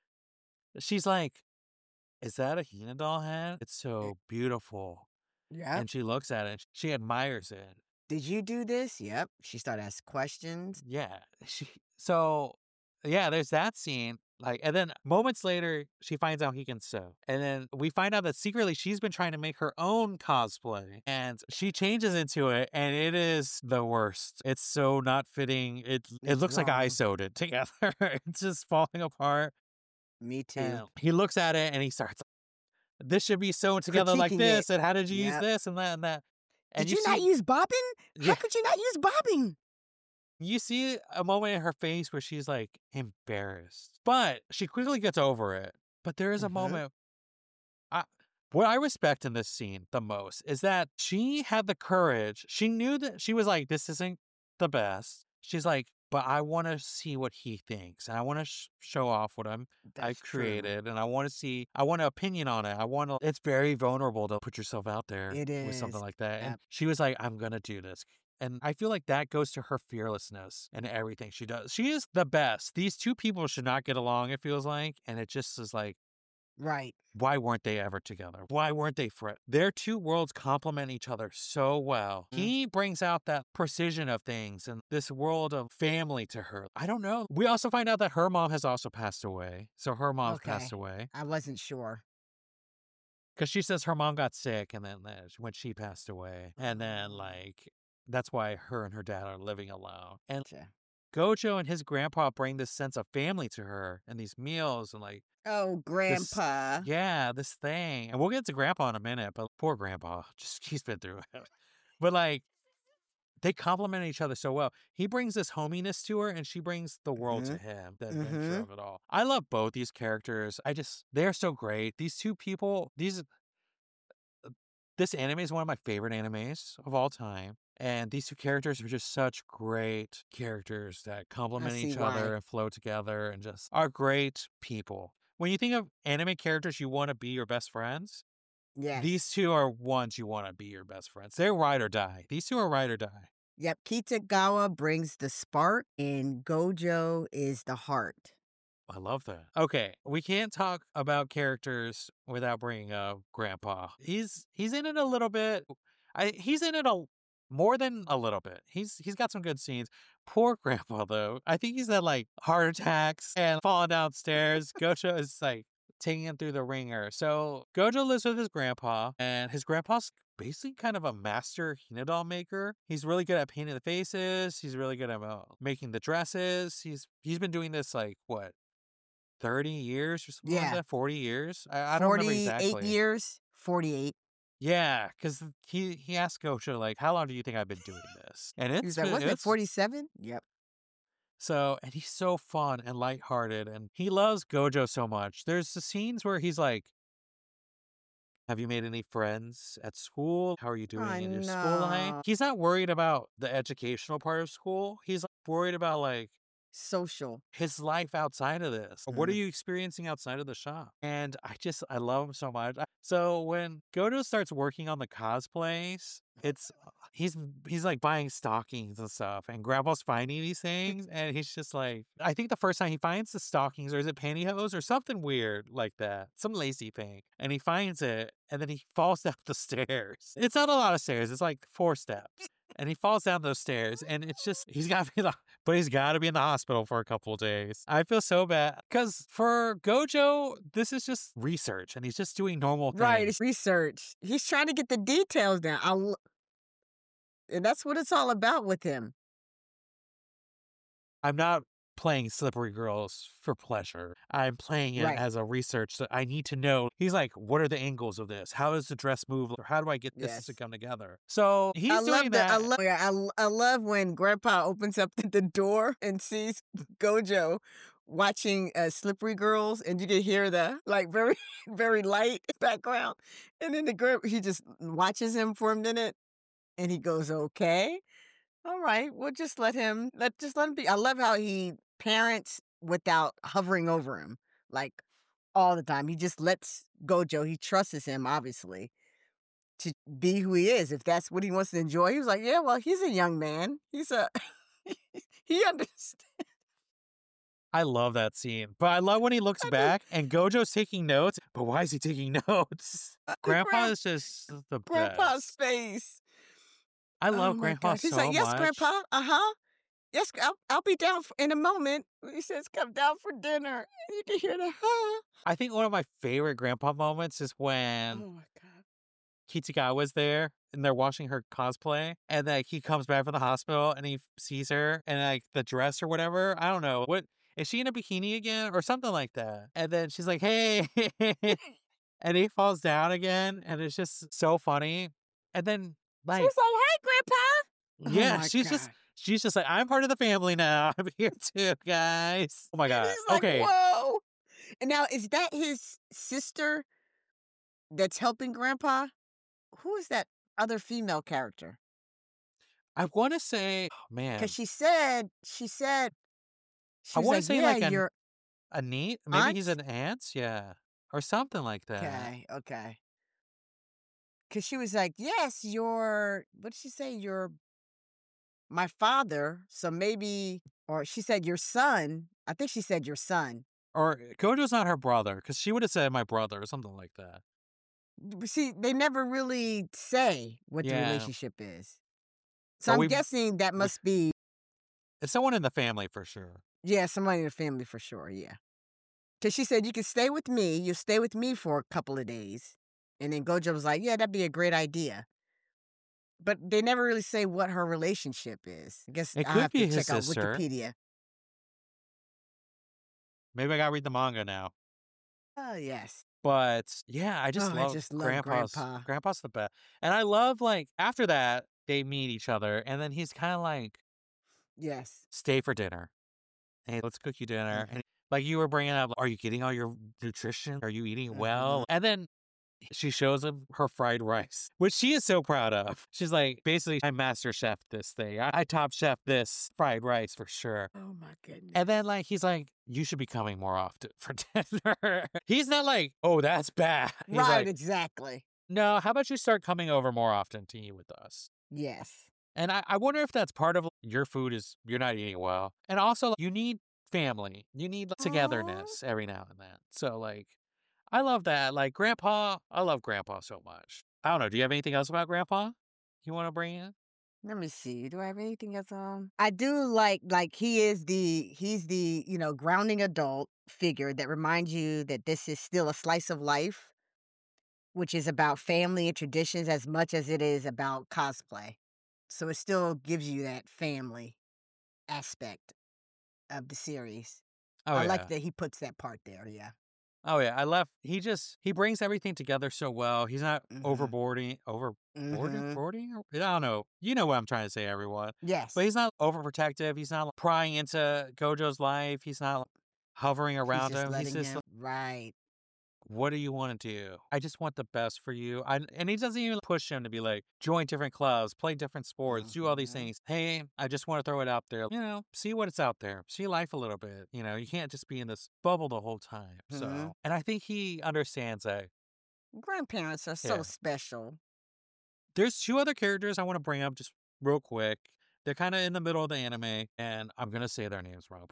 She's like, "Is that a Hina doll head? It's Eh so beautiful." Yep. And she looks at it, she admires it. "Did you do this?" Yep. She started asking questions. Yeah, she so, yeah, there's that scene, like and then moments later, she finds out he can sew, and then we find out that secretly she's been trying to make her own cosplay, and she changes into it, and it is the worst. It's so not fitting. It it It's looks like I wrong. sewed it together. It's just falling apart. Me too. And he looks at it and he starts, "This should be sewn together like Critiquing it. this, and how did you use Yep. this and that and that?" And "Did you you not see use bobbin? How yeah. could you not use bobbin?" You see a moment in her face where she's, like, embarrassed, but she quickly gets over it. But there is a Mhm. moment I what I respect in this scene the most is that she had the courage. She knew that she was like, "This isn't the best." She's like, "But I wanna see what he thinks, and I wanna sh show off what I'm I've That's true. created, and I wanna see I want a opinion on it. I wanna" It's very vulnerable to put yourself out there It with something is. like that, and Yep. she was like, "I'm gonna do this." And I feel like that goes to her fearlessness in everything she does. She is the best. These two people should not get along, it feels like, and it just is like Right. why weren't they ever together? Why weren't they fri Their two worlds complement each other so well. Mm. He brings out that precision of things and this world of family to her. I don't know. We also find out that her mom has also passed away. So her mom's passed Okay. away. I wasn't sure. 'Cause she says her mom got sick and then uh, when she passed away. And then, Oh. like, that's why her and her dad are living alone. And Gotcha. Gojo and his grandpa bring this sense of family to her and these meals and, like, Oh, this grandpa. yeah, this thing. And we'll get to grandpa in a minute, but poor grandpa. Just he's been through it. But, like, they complement each other so well. He brings this hominess to her, and she brings the world to Mhm. him, the adventure Mhm. of it all. I love both these characters. I just they're so great. These two people, these uh, this anime is one of my favorite animes of all time, and these two characters are just such great characters that I complement see each why. other and flow together and just are great people. When you think of anime characters you wanna be your best friends, these Yes. two are ones you wanna be your best friends. They're ride or die. These two are ride or die. Yep, Kitagawa brings the spark, and Gojo is the heart. I love that. Okay, we can't talk about characters without bringing up Grandpa. He's he's in it a little bit. I he's in it a more than a little bit. He's he's got some good scenes. Poor Grandpa though. I think he's had like heart attacks and falling downstairs. Gojo is like taking him through the ringer. So Gojo lives with his grandpa, and his grandpa's basically kind of a master Hinodol maker. He's really good at painting the faces. He's really good at uh, making the dresses. He's he's been doing this like what thirty years or something like Yeah. that? forty years? I I don't remember forty-eight exactly. years? forty-eight. Yeah, 'cause he he asked Gojo, like, "How long do you think I've been doing this?" And He was it's like, been wasn't it it's forty-seven? Yep. so and he's so fun and lighthearted, and he loves Gojo so much. There's the scenes where he's like, "Have you made any friends at school? How are you doing I in your school life?" know. He's not worried about the educational part of school. He's, like, worried about, like, Social. his life outside of this. What are Mm. you experiencing outside of the shop? And I just I love him so much. I so when Gojo starts working on the cosplays, it's uh, he's he's, like, buying stockings and stuff, and Grandpa's finding these things, and he's just like I think the first time he finds the stockings, or is it pantyhose or something weird like that, some lacy thing, and he finds it, and then he falls down the stairs. It's not a lot of stairs, it's like four steps, and he falls down those stairs, and it's just he's gotta be the but he's gotta be in the hospital for a couple of days. I feel so bad because for Gojo, this is just research, and he's just doing normal Right, things. it's research. He's trying to get the details down. I l and that's what it's all about with him. I'm not playing Slippery Girls for pleasure. I'm playing it Right. as a research that I need to know. He's like, "What are the angles of this? How does the dress move? Or how do I get this to Yes. come together?" So, I he's doing love the I that. love yeah, I l I love when grandpa opens up the door and sees Gojo watching, uh, Slippery Girls, and you can hear the, like, very, very light background, and then the grand he just watches him for a minute, and he goes, "Okay, alright, we'll just let him let just let him be." I love how he parents without hovering over him, like, all the time. He just lets Gojo he trusts him, obviously. to be who he is, if that's what he wants to enjoy. He was like, "Yeah, well, he's a young man. He's a he understands." I love that scene, but I love when he looks I just back and Gojo's taking notes, but why is he taking notes? uh, Grandpa grand is just the grandpa's best. face. I Oh love my Grandpa gosh. He's like, so "Yes, much. grandpa. Uh-huh. Yes, I'll I'll be down f in a moment." He says, "Come down for dinner." You can hear the, "Huh." I think one of my favorite Grandpa moments is when Oh my god. Kitagawa's there and they're watching her cosplay, and like he comes back from the hospital and he f- sees her and like the dress or whatever. I don't know what is she in a bikini again or something like that. And then she's like, "Hey," and he falls down again, and it's just so funny. And then She like, was like, "Hey, grandpa." Oh yeah, my she's just god. she's just like, "I'm part of the family now. I'm here too, guys." Oh my And god. he's like, Okay, "Whoa." And now is that his sister that's helping grandpa? Who is that other female character? I want to say, oh, Because man, she said she said I she was want to like, say "Yeah, like a your a neat, maybe he's aunt." an aunt, yeah, or something like that. Okay, okay. Because she was like, "Yes, your" what did she say? "Your my father." So maybe or she said, "Your son." I think she said, "Your son." Or Gojo's not her brother, because she would have said my brother or something like that. But see, they never really say what the Yeah, relationship is. So but I'm we guessing that we must be, it's someone in the family for sure. yeah, somebody in the family for sure, yeah. Because she said, "You can stay with me. You'll stay with me for a couple of days." And then Gojo was like, "Yeah, that'd be a great idea." But they never really say what her relationship is. I guess It I'll could have to be his check out sister. Wikipedia. Maybe I gotta read the manga now. Oh, yes. But yeah, I Oh, just I love just love Grandpa's Grandpa. Grandpa's the best. And I love like after that, they meet each other and then he's kind of like, Yes. stay for dinner. Hey, let's cook you dinner. Mhm, And like you were bringing up, are you getting all your nutrition? Are you eating mhm. well? And then she shows him her fried rice, which she is so proud of. She's like, basically, I master chef this thing. I, I top chef this fried rice for sure. Oh my And then goodness. like he's like, you should be coming more often for dinner. He's not like, oh, that's bad. He's Right, like, exactly. no, how about you start coming over more often to eat with us? Yes. And I, I wonder if that's part of your food is you're not eating well. And also you need family. You need like, Aw. togetherness every now and then. So like I love that. Like grandpa, I love grandpa so much. I don't know. Do you have anything else about grandpa you want to bring in? Let me see. Do I have anything else on? I do like like he is the he's the, you know, grounding adult figure that reminds you that this is still a slice of life, which is about family and traditions as much as it is about cosplay. So it still gives you that family aspect of the series. Oh I like yeah. that he puts that part there, yeah. Oh yeah. I love he just he brings everything together so well. He's not Mhm. overboarding overboarded Mhm. boarding? I don't know. You know what I'm trying to say, everyone. But Yes. he's not overprotective. He's not like, prying into Gojo's life. He's not like, hovering He's around just him. He's letting just him right. what do you want to do? I just want the best for you. I, and he doesn't even push him to be like, join different clubs, play different sports, do all these Mhm. things. Hey, I just want to throw it out there. You know, see what it's out there. See life a little bit. You know, you can't just be in this bubble the whole time. So, Mhm. and I think he understands that. Grandparents are so Yeah. special. There's two other characters I want to bring up just real quick. They're kind of in the middle of the anime, and I'm going to say their names wrong.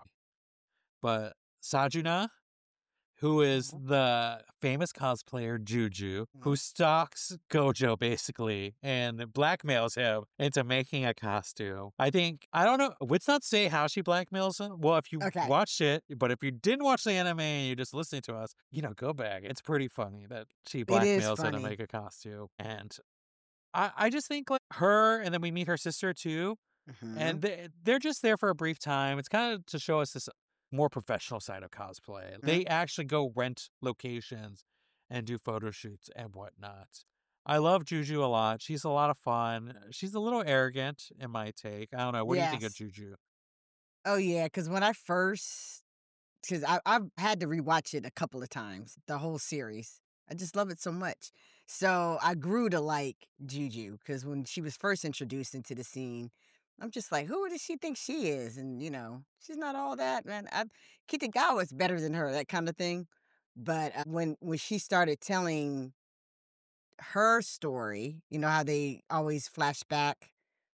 But Sajuna, who is Mhm. the famous cosplayer Juju, who Mhm. stalks Gojo basically and blackmails him into making a costume. I think, I don't know, let's not say how she blackmails him. Well, if you Okay. watched it, but if you didn't watch the anime and you're just listening to us, you know, go back. It's pretty funny that she It is blackmails him to funny. make a costume. And I, I just think like her, and then we meet her sister too. And Mhm. they they're just there for a brief time. It's kind of to show us this more professional side of cosplay. Mhm. They actually go rent locations and do photo shoots and whatnot. I love Juju a lot. She's a lot of fun. She's a little arrogant in my take. I don't know. What do you think of Yes. Juju? Oh, yeah. Because when I first 'cause I I've had to rewatch it a couple of times, the whole series. I just love it so much. So, I grew to like Juju because when she was first introduced into the scene, I'm just like, "Who does she think she is?" And, you know, she's not all that, man. I Kitagawa's better than her, that kinda thing. But, uh, when when she started telling her story, you know how they always flash back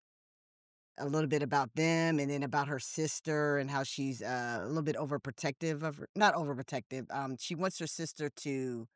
a little bit about them and then about her sister and how she's uh, a little bit overprotective of her, not overprotective. Um, she wants her sister to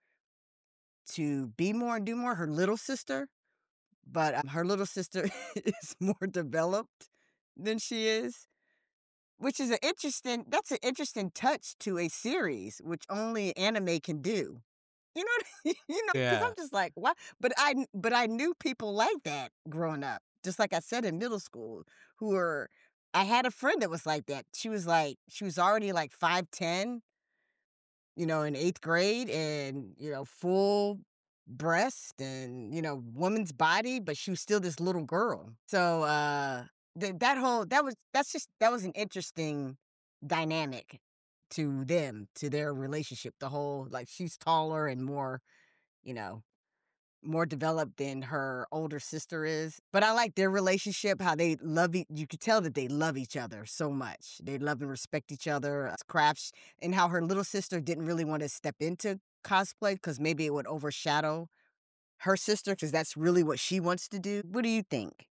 to be more and do more. Her little sister, but um, her little sister is more developed than she is, which is an interesting. That's an interesting touch to a series, which only anime can do. You know, what I- you know, because Yeah. I'm just like, what? But I, kn- but I knew people like that growing up. Just like I said in middle school, who were. I had a friend that was like that. She was like, she was already like five ten, you know, in eighth grade, and you know, full breast and you know, woman's body, but she was still this little girl. So uh, th- that whole that was that's just that was an interesting dynamic to them, to their relationship. The whole like she's taller and more, you know, more developed than her older sister is. But I like their relationship, how they love each you could tell that they love each other so much. They love and respect each other, uh, crafts, and how her little sister didn't really want to step into cosplay because maybe it would overshadow her sister because that's really what she wants to do. What do you think?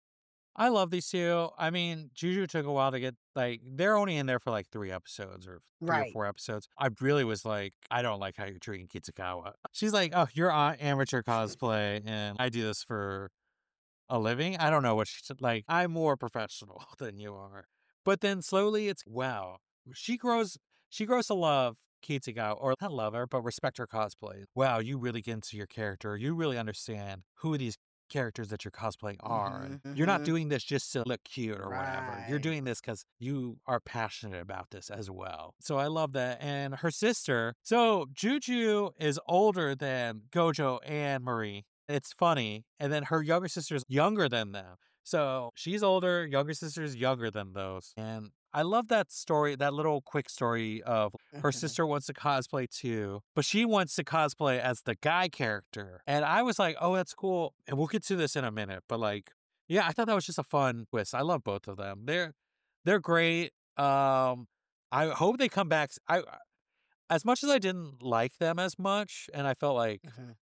I love these two. I mean, Juju took a while to get, like, they're only in there for like three episodes or three or Right. four episodes. I really was like, I don't like how you're treating Kitsukawa. She's like, oh, you're on amateur cosplay and I do this for a living. I don't know what she said. Like, I'm more professional than you are. But then slowly it's, wow, she grows, she grows to love Kitsugawa, or not love her, but respect her cosplay. Wow, you really get into your character. You really understand who these characters that you're cosplaying are. And Mhm, you're not mhm. doing this just to look cute or whatever. You're Right. doing this because you are passionate about this as well. So I love that. And her sister, so Juju is older than Gojo and Marie. It's funny. And then her younger sister's younger than them. So she's older, younger sister's younger than those. And I love that story, that little quick story of her Mhm. sister wants to cosplay too, but she wants to cosplay as the guy character. And I was like, oh, that's cool. And we'll get to this in a minute. But like, yeah, I thought that was just a fun twist. I love both of them. They're they're great. Um, I hope they come back. I as much as I didn't like them as much, and I felt like Mhm.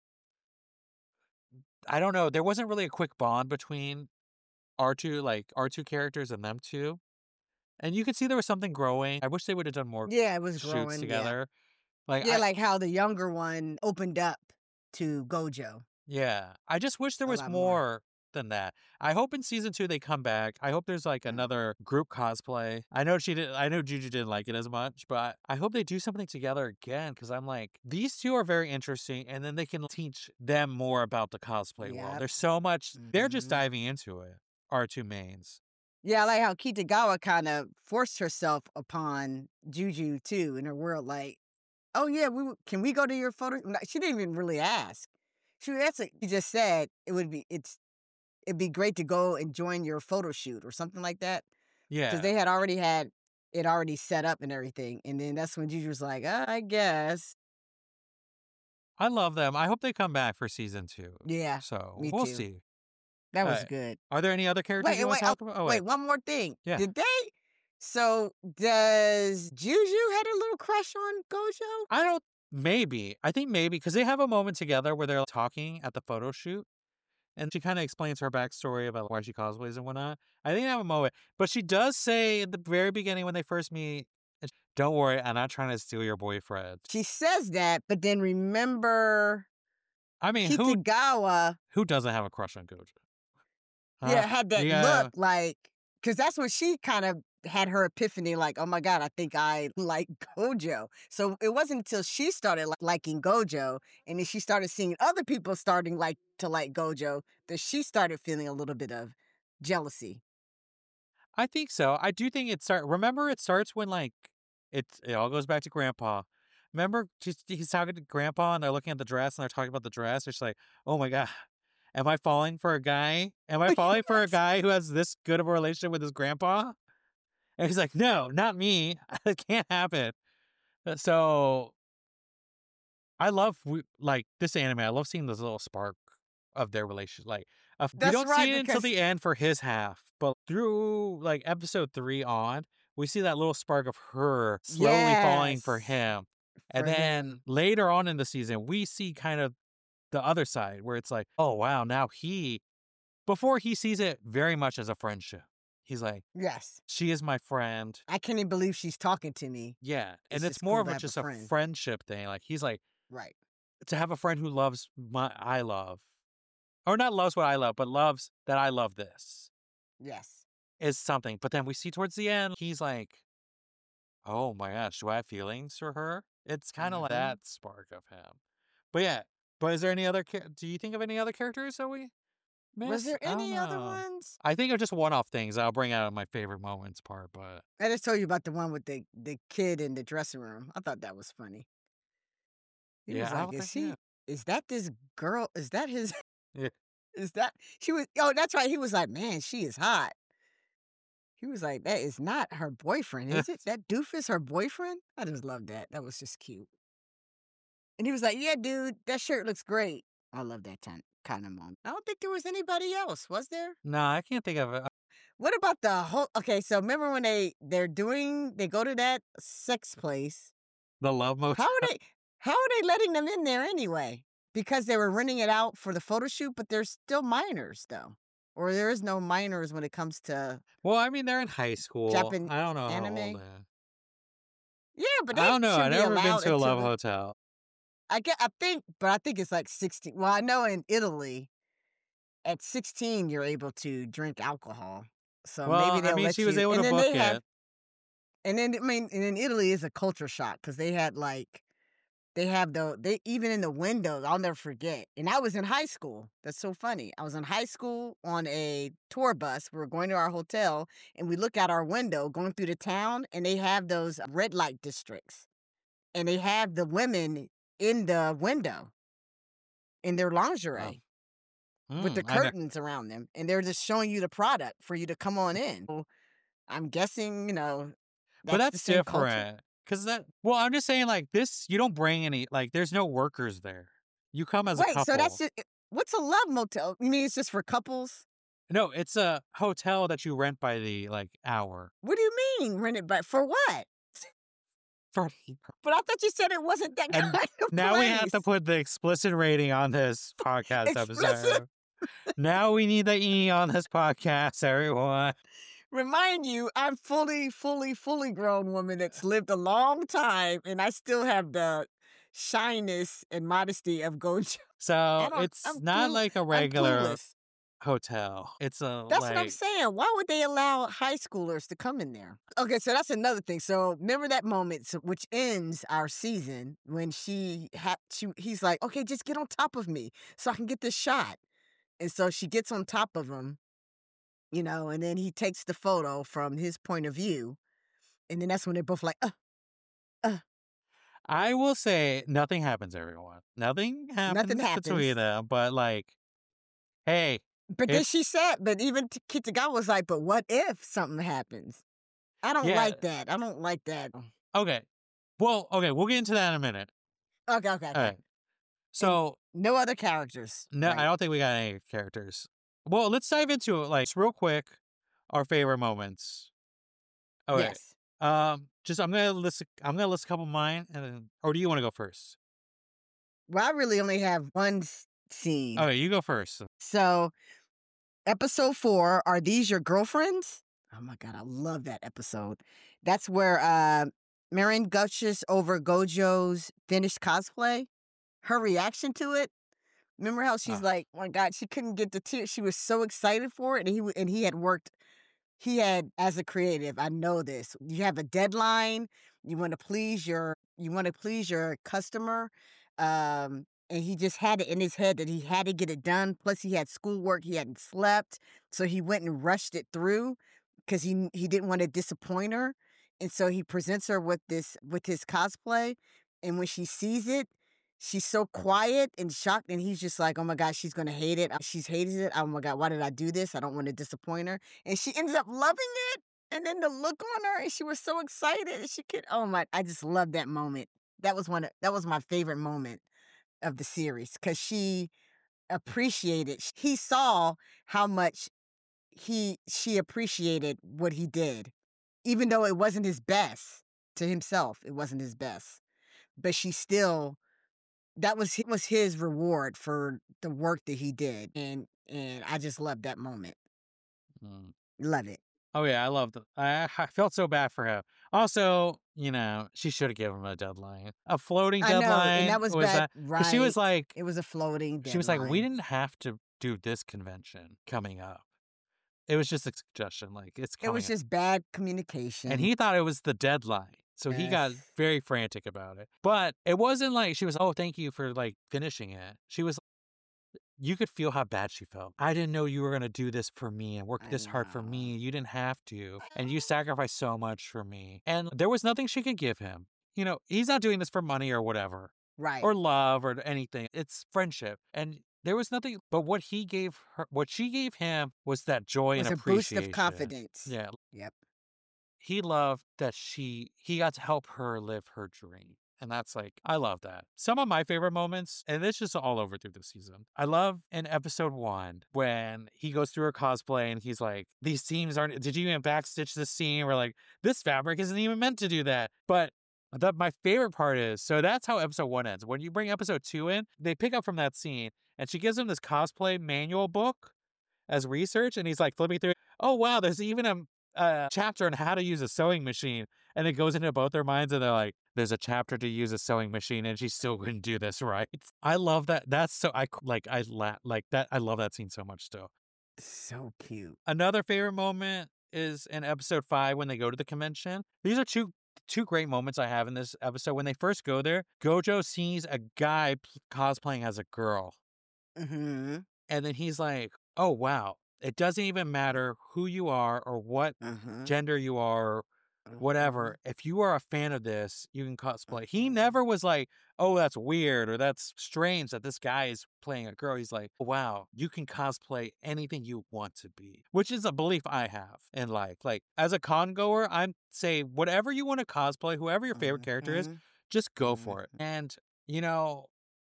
I don't know, there wasn't really a quick bond between our two, like our two characters and them two. And you could see there was something growing. I wish they would have done more Yeah, it was shoots growing, yeah. together. Like Yeah, I like how the younger one opened up to Gojo yeah, I just wish there a was lot more. more than that. I hope in season two they come back. I hope there's like Mm. another group cosplay. I know she did. I know Juju didn't like it as much, but I hope they do something together again because I'm like these two are very interesting, and then they can teach them more about the cosplay world. Yep. There's so much. They're just Mhm. diving into it. Our two mains. Yeah, I like how Kitagawa kinda forced herself upon Juju too in her world, like, "Oh, yeah, we w can we go to your photo?" No, she didn't even really ask. She that's it. She just said it would be it's it'd be great to go and join your photo shoot or something like that because Yeah, they had already had it already set up and everything, and then that's when Juju was like, "Uh, I guess." I love them. I hope they come back for season two. Yeah, So me we'll too. see. That All was right. good. Are there any other characters Wait, you and want wait, to oh, talk about? Oh wait, wait, one more thing. yeah. Did they so does Juju had a little crush on Gojo? I don't. Maybe. I think maybe because they have a moment together where they're talking at the photo shoot, and she kind of explains her backstory about why she cosplays and whatnot. I think they have a moment, but she does say at the very beginning when they first meet, "Don't worry, I'm not trying to steal your boyfriend." She says that, but then remember I mean, who Kitagawa, who doesn't have a crush on Gojo? Huh? yeah, had that look Yeah. like because that's when she kind of had her epiphany, like, oh my God, I think I like Gojo. So it wasn't until she started li- liking Gojo and then she started seeing other people starting like to like Gojo that she started feeling a little bit of jealousy. I think so. I do think it start. Remember, it starts when like it. It all goes back to Grandpa. Remember, just he's talking to Grandpa, and they're looking at the dress, and they're talking about the dress. It's like, oh my god, am I falling for a guy? Am I falling for a Yes. guy who has this good of a relationship with his grandpa? And he's like, no, not me. It can't happen. Uh, So I love we, like this anime. I love seeing this little spark of their relationship. Like uh, we That's don't right, see it until because the end for his half, but through like episode three on, we see that little spark of her slowly falling for yes, him. And for then him. later on in the season, we see kind of the other side where it's like, oh wow, now he before he sees it very much as a friendship. He's like, Yes. she is my friend. I can't even believe she's talking to me. Yeah. And It's it's just more cool of to a, have a just a friend. friendship thing. Like he's like, Right. to have a friend who loves my I love. Or not loves what I love, but loves that I love this Yes. is something. But then we see towards the end, he's like, oh my gosh, do I have feelings for her? It's kind of like Mm-hmm. that spark of him. But yeah. But is there any other, cha- do you think of any other characters that we Was miss? there I don't any other know. ones? I think of just one off things I'll bring out of my favorite moments part, but I just told you about the one with the the kid in the dressing room. I thought that was funny. He yeah, was I like, don't "Is think, yeah. he? Is that this girl? Is that his? Yeah. Is that she was? Oh, that's right. He was like, man, she is hot." He was like, "That is not her boyfriend, is it? That doofus her boyfriend?" I just love that. That was just cute. And he was like, "Yeah, dude, that shirt looks great." I love that kind kind of moment. I don't think there was anybody else, was there? No, I can't think of it. What about the whole? Okay, so remember when they they're doing they go to that sex place? The Love How Motel. are they? How are they letting them in there anyway? Because they were renting it out for the photo shoot, but they're still minors though, or there is no minors when it comes to Well, I mean, they're in high school. Japan I don't know how old anime. they are. Yeah, but I they don't know. should I've be never been allowed to a until Love the. Hotel. I get. I think, but I think it's like sixteen. Well, I know in Italy, at sixteen, you're able to drink alcohol. So maybe Well, I they'll mean, she let was you. able And to then book they have. it. And then I mean, and in Italy is a culture shock because they had like they have the they even in the windows. I'll never forget. And I was in high school. That's so funny. I was in high school on a tour bus. We were going to our hotel, and we look out our window going through the town, and they have those red light districts, and they have the women in the window in their Oh, lingerie with the mm, I know. curtains around them, and they're just showing you the product for you to come on in. So I'm guessing, you know, But that's the that's same culture. different. Cause that, well, I'm just saying, like, this, you don't bring any, like, there's no workers there. You come as a Wait, so that's couple. just what's a love motel? You mean it's just for couples? No, it's a hotel that you rent by the, like, hour. What do you mean rented by for what? For, But I thought you said it wasn't that and kind of now we have to place. put the explicit rating on this podcast Explicit. episode. Now we need the E on this podcast, everyone. Remind you, I'm fully, fully, fully grown woman that's lived a long time, and I still have the shyness and modesty of Gojo. So I don't. it's I'm not clue. like a I'm regular clueless. hotel. It's a, That's what I'm like, saying. Why would they allow high schoolers to come in there? Okay, so that's another thing. So remember that moment, so, which ends our season when she had she he's like, okay, just get on top of me so I can get this shot. And so she gets on top of him, you know, and then he takes the photo from his point of view, and then that's when they're both like, uh, uh, I will say nothing happens, everyone. Nothing nothing happens between happens. them, but like, hey, But then it's she said, but even T- Kitagawa was like, but what if something happens? I don't yeah, like that. I don't like that. okay. Well, okay, we'll get into that in a minute. Okay, okay, All okay. right. So No other characters. no, I Right. don't think we got any characters. Well, let's dive into it, like just real quick, our favorite moments. Okay. Yes. Um, just I'm gonna list. I'm gonna list a couple of mine, and then, or do you want to go first? Well, I really only have one s- scene. Okay, you go first. So, episode four, Are These Your Girlfriends? Oh my God, I love that episode. That's where uh, Marion gushes over Gojo's finished cosplay. Her reaction to it. Remember how she's Ah, like, oh my God, she couldn't get the tears. She was so excited for it. And he, w- and he had worked, he had, as a creative, I know this. You have a deadline. You want to please your, you want to please your customer. Um, and he just had it in his head that he had to get it done. Plus he had schoolwork. He hadn't slept. So he went and rushed it through because he, he didn't want to disappoint her. And so he presents her with this, with his cosplay. And when she sees it, she's so quiet and shocked, and he's just like, oh my God, she's gonna hate it. She's hated it. Oh my God, why did I do this? I don't want to disappoint her. And she ends up loving it. And then the look on her, and she was so excited. And she could, oh my, I just love that moment. That was one of, that was my favorite moment of the series because she appreciated, he saw how much he, she appreciated what he did, even though it wasn't his best to himself. It wasn't his best, but she still that was hi was his reward for the work that he did, and and I just loved that moment. Mm. Love it. Oh, yeah, I loved it. I I felt so bad for him. Also, you know, she shoulda given him a deadline. A floating I know, and deadline that was was bad that 'cause she was right. like It was a floating she was like, "We deadline. didn't have to do this convention coming up." It was just a suggestion, like, "It's It was coming up." just bad And communication. he thought it was the deadline, so he got Yes. very frantic about it. But it wasn't like she was, "Oh, thank you for, like, finishing it." She was you could feel how bad she felt. "I didn't know you were gonna do this for me and work I this hard for know. me. You didn't have to, and you sacrificed so much for me." And there was nothing she could give him. You know, he's not doing this for money or whatever, Right. or love or anything. It's friendship, and there was nothing but what he gave her what she gave him was that joy and Was a boost of appreciation. confidence. Yeah. Yep. He loved that she he got to help her live her dream, and that's like I love that. Some of my favorite moments, and it's just all over through the season. I love in episode one when he goes through her cosplay and he's like, "These seams aren't did you even backstitch this seam?" We're like, "This fabric isn't even meant to do that." But the my favorite part is so that's how episode one ends. When you bring episode two in, they pick up from that scene, and she gives him this cosplay manual book as research, and he's like flipping through it. "Oh, wow, there's even a a chapter on how to use a sewing machine." And it goes into both their minds, and they're like, "There's a chapter to use a sewing machine, and she still couldn't do this right." I love that. That's so I c like, I la like, that I love that scene so much still. So cute. Another favorite moment is in episode five when they go to the convention. These are two two great moments I have in this episode. When they first go there, Gojo sees a guy p cosplaying as a girl. Mhm. And then he's like, "Oh, wow. It doesn't even matter who you are or what Mhm. gender you are or Mhm. whatever. If you are a fan of this, you can cosplay." He Mhm. never was like, "Oh, that's weird," or "That's strange that this guy is playing a girl." He's like, "Wow, you can cosplay anything you want to be," which is a belief I have in life. Like, as a con goer, I'm say whatever you want to cosplay, whoever your favorite character is, Mhm. just go for it. Mhm. And, you know,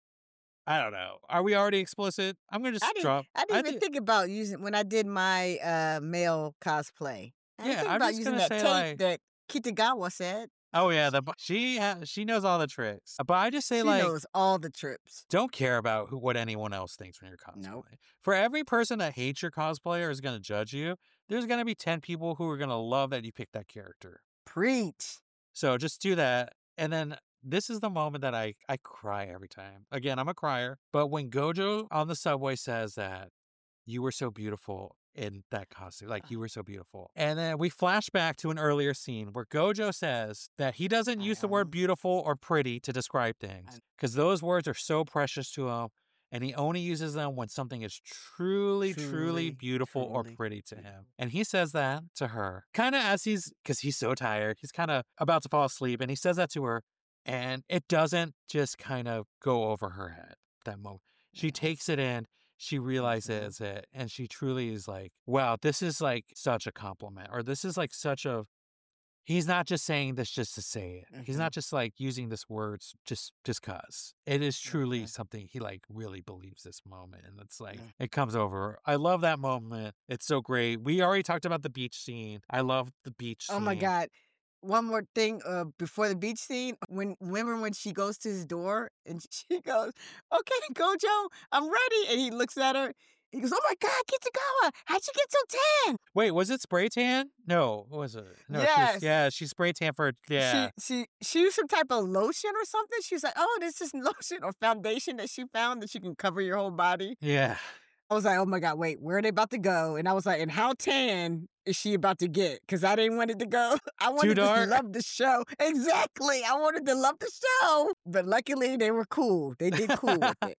I don't know. Are we already explicit? I'm gonna I just didn't drop. I didn't I even think, think about using when I did my, uh, male cosplay. I didn't yeah. think I'm about just using gonna that say tape like, that Kitagawa said. oh yeah, the bu- she ha- she knows all the tricks. But I just say She like, knows all the trips. don't care about who what anyone else thinks when you're Nope. cosplaying. For every person that hates your cosplay or is gonna judge you, there's gonna be ten people who are gonna love that you picked that character. Preach. So just do that, and then. This is the moment that I, I cry every time. Again, I'm a crier. But when Gojo on the subway says that you were so beautiful in that costume. Like, you were so beautiful. And then we flash back to an earlier scene where Gojo says that he doesn't I use the word am beautiful or pretty to describe things I'm because those words are so precious to him. And he only uses them when something is truly, truly truly, beautiful or truly pretty to him. beautiful. And he says that to her, kind of as he's, because he's so tired, he's kind of about to fall asleep. And he says that to her. And it doesn't just kind of go over her head that moment. She takes Yes. it in, she Mhm. realizes it, and she truly is like, wow, this is like such a compliment, or this is like such a. He's not just saying this just to say it. He's Mhm. not just like using this words just just cause. It is truly Mhm. something he like really believes this moment, and it's like Mm. it comes over. I love that moment. It's so great. We already talked about the beach scene. I love the beach Oh my scene. god. One more thing, uh, before the beach scene, when remember when she goes to his door and she goes, "Okay, Gojo, I'm ready." And he looks at her. He goes, "Oh my god, Kitagawa, how'd you get so tan?" Wait, was it spray tan? No, what was it? No, she was Yes. yeah, she spray tan for She yeah. she she used some type of lotion or something. She was like, "Oh, this is lotion or foundation that she found that you can cover your whole body." Yeah. I was like, "Oh my god, wait, where are they about to go?" And I was like, "And how tan is she about to get?" Because I didn't want it to go. I Too wanted to dark? love the show. Exactly. I wanted to love the show. But luckily, they were cool. They did cool with it.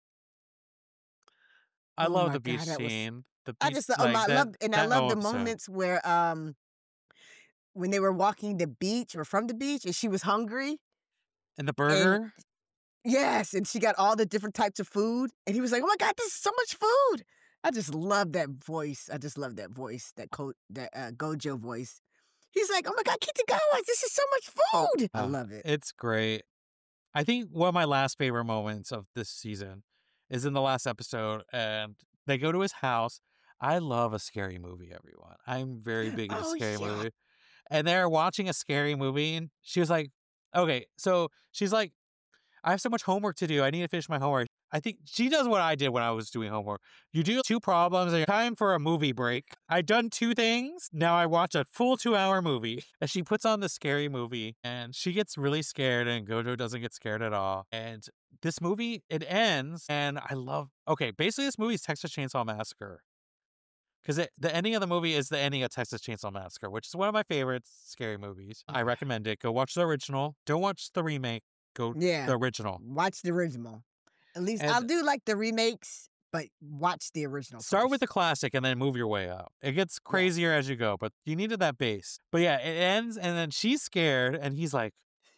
I Oh love my the beach god, that was. scene. The I beach just um like I that loved and I that love whole the episode. moments where um when they were walking the beach or from the beach and she was hungry And the and burger? yes, and she got all the different types of food and he was like, "Oh my god, this is so much food." I just love that voice. I just love that voice, that co- that uh, Gojo voice. He's like, "Oh my god, Kitagawa, this is so much food." I Uh, love it. it's great. I think one of my last favorite moments of this season is in the last episode, and they go to his house. I love a scary movie, everyone. I'm very big into Oh scary yeah. movie. And they're watching a scary movie, and she was like, okay, so she's like, I have so much homework to do. I need to finish my homework. I think she does what I did when I was doing homework. You do two problems and time for a movie break. I've done two things. Now I watch a full two hour movie. And she puts on the scary movie and she gets really scared and Gojo doesn't get scared at all. And this movie, it ends and I love, okay, basically this movie is Texas Chainsaw Massacre. Because the ending of the movie is the ending of Texas Chainsaw Massacre, which is one of my favorite scary movies. I recommend it. Go watch the original. Don't watch the remake. Go Yeah. the original. Watch the original. At least And- I'll do like the remakes, but watch the original. Start first. with the classic and then move your way up. It gets crazier as you go, but you needed that base. But yeah, it ends and then she's scared and he's like,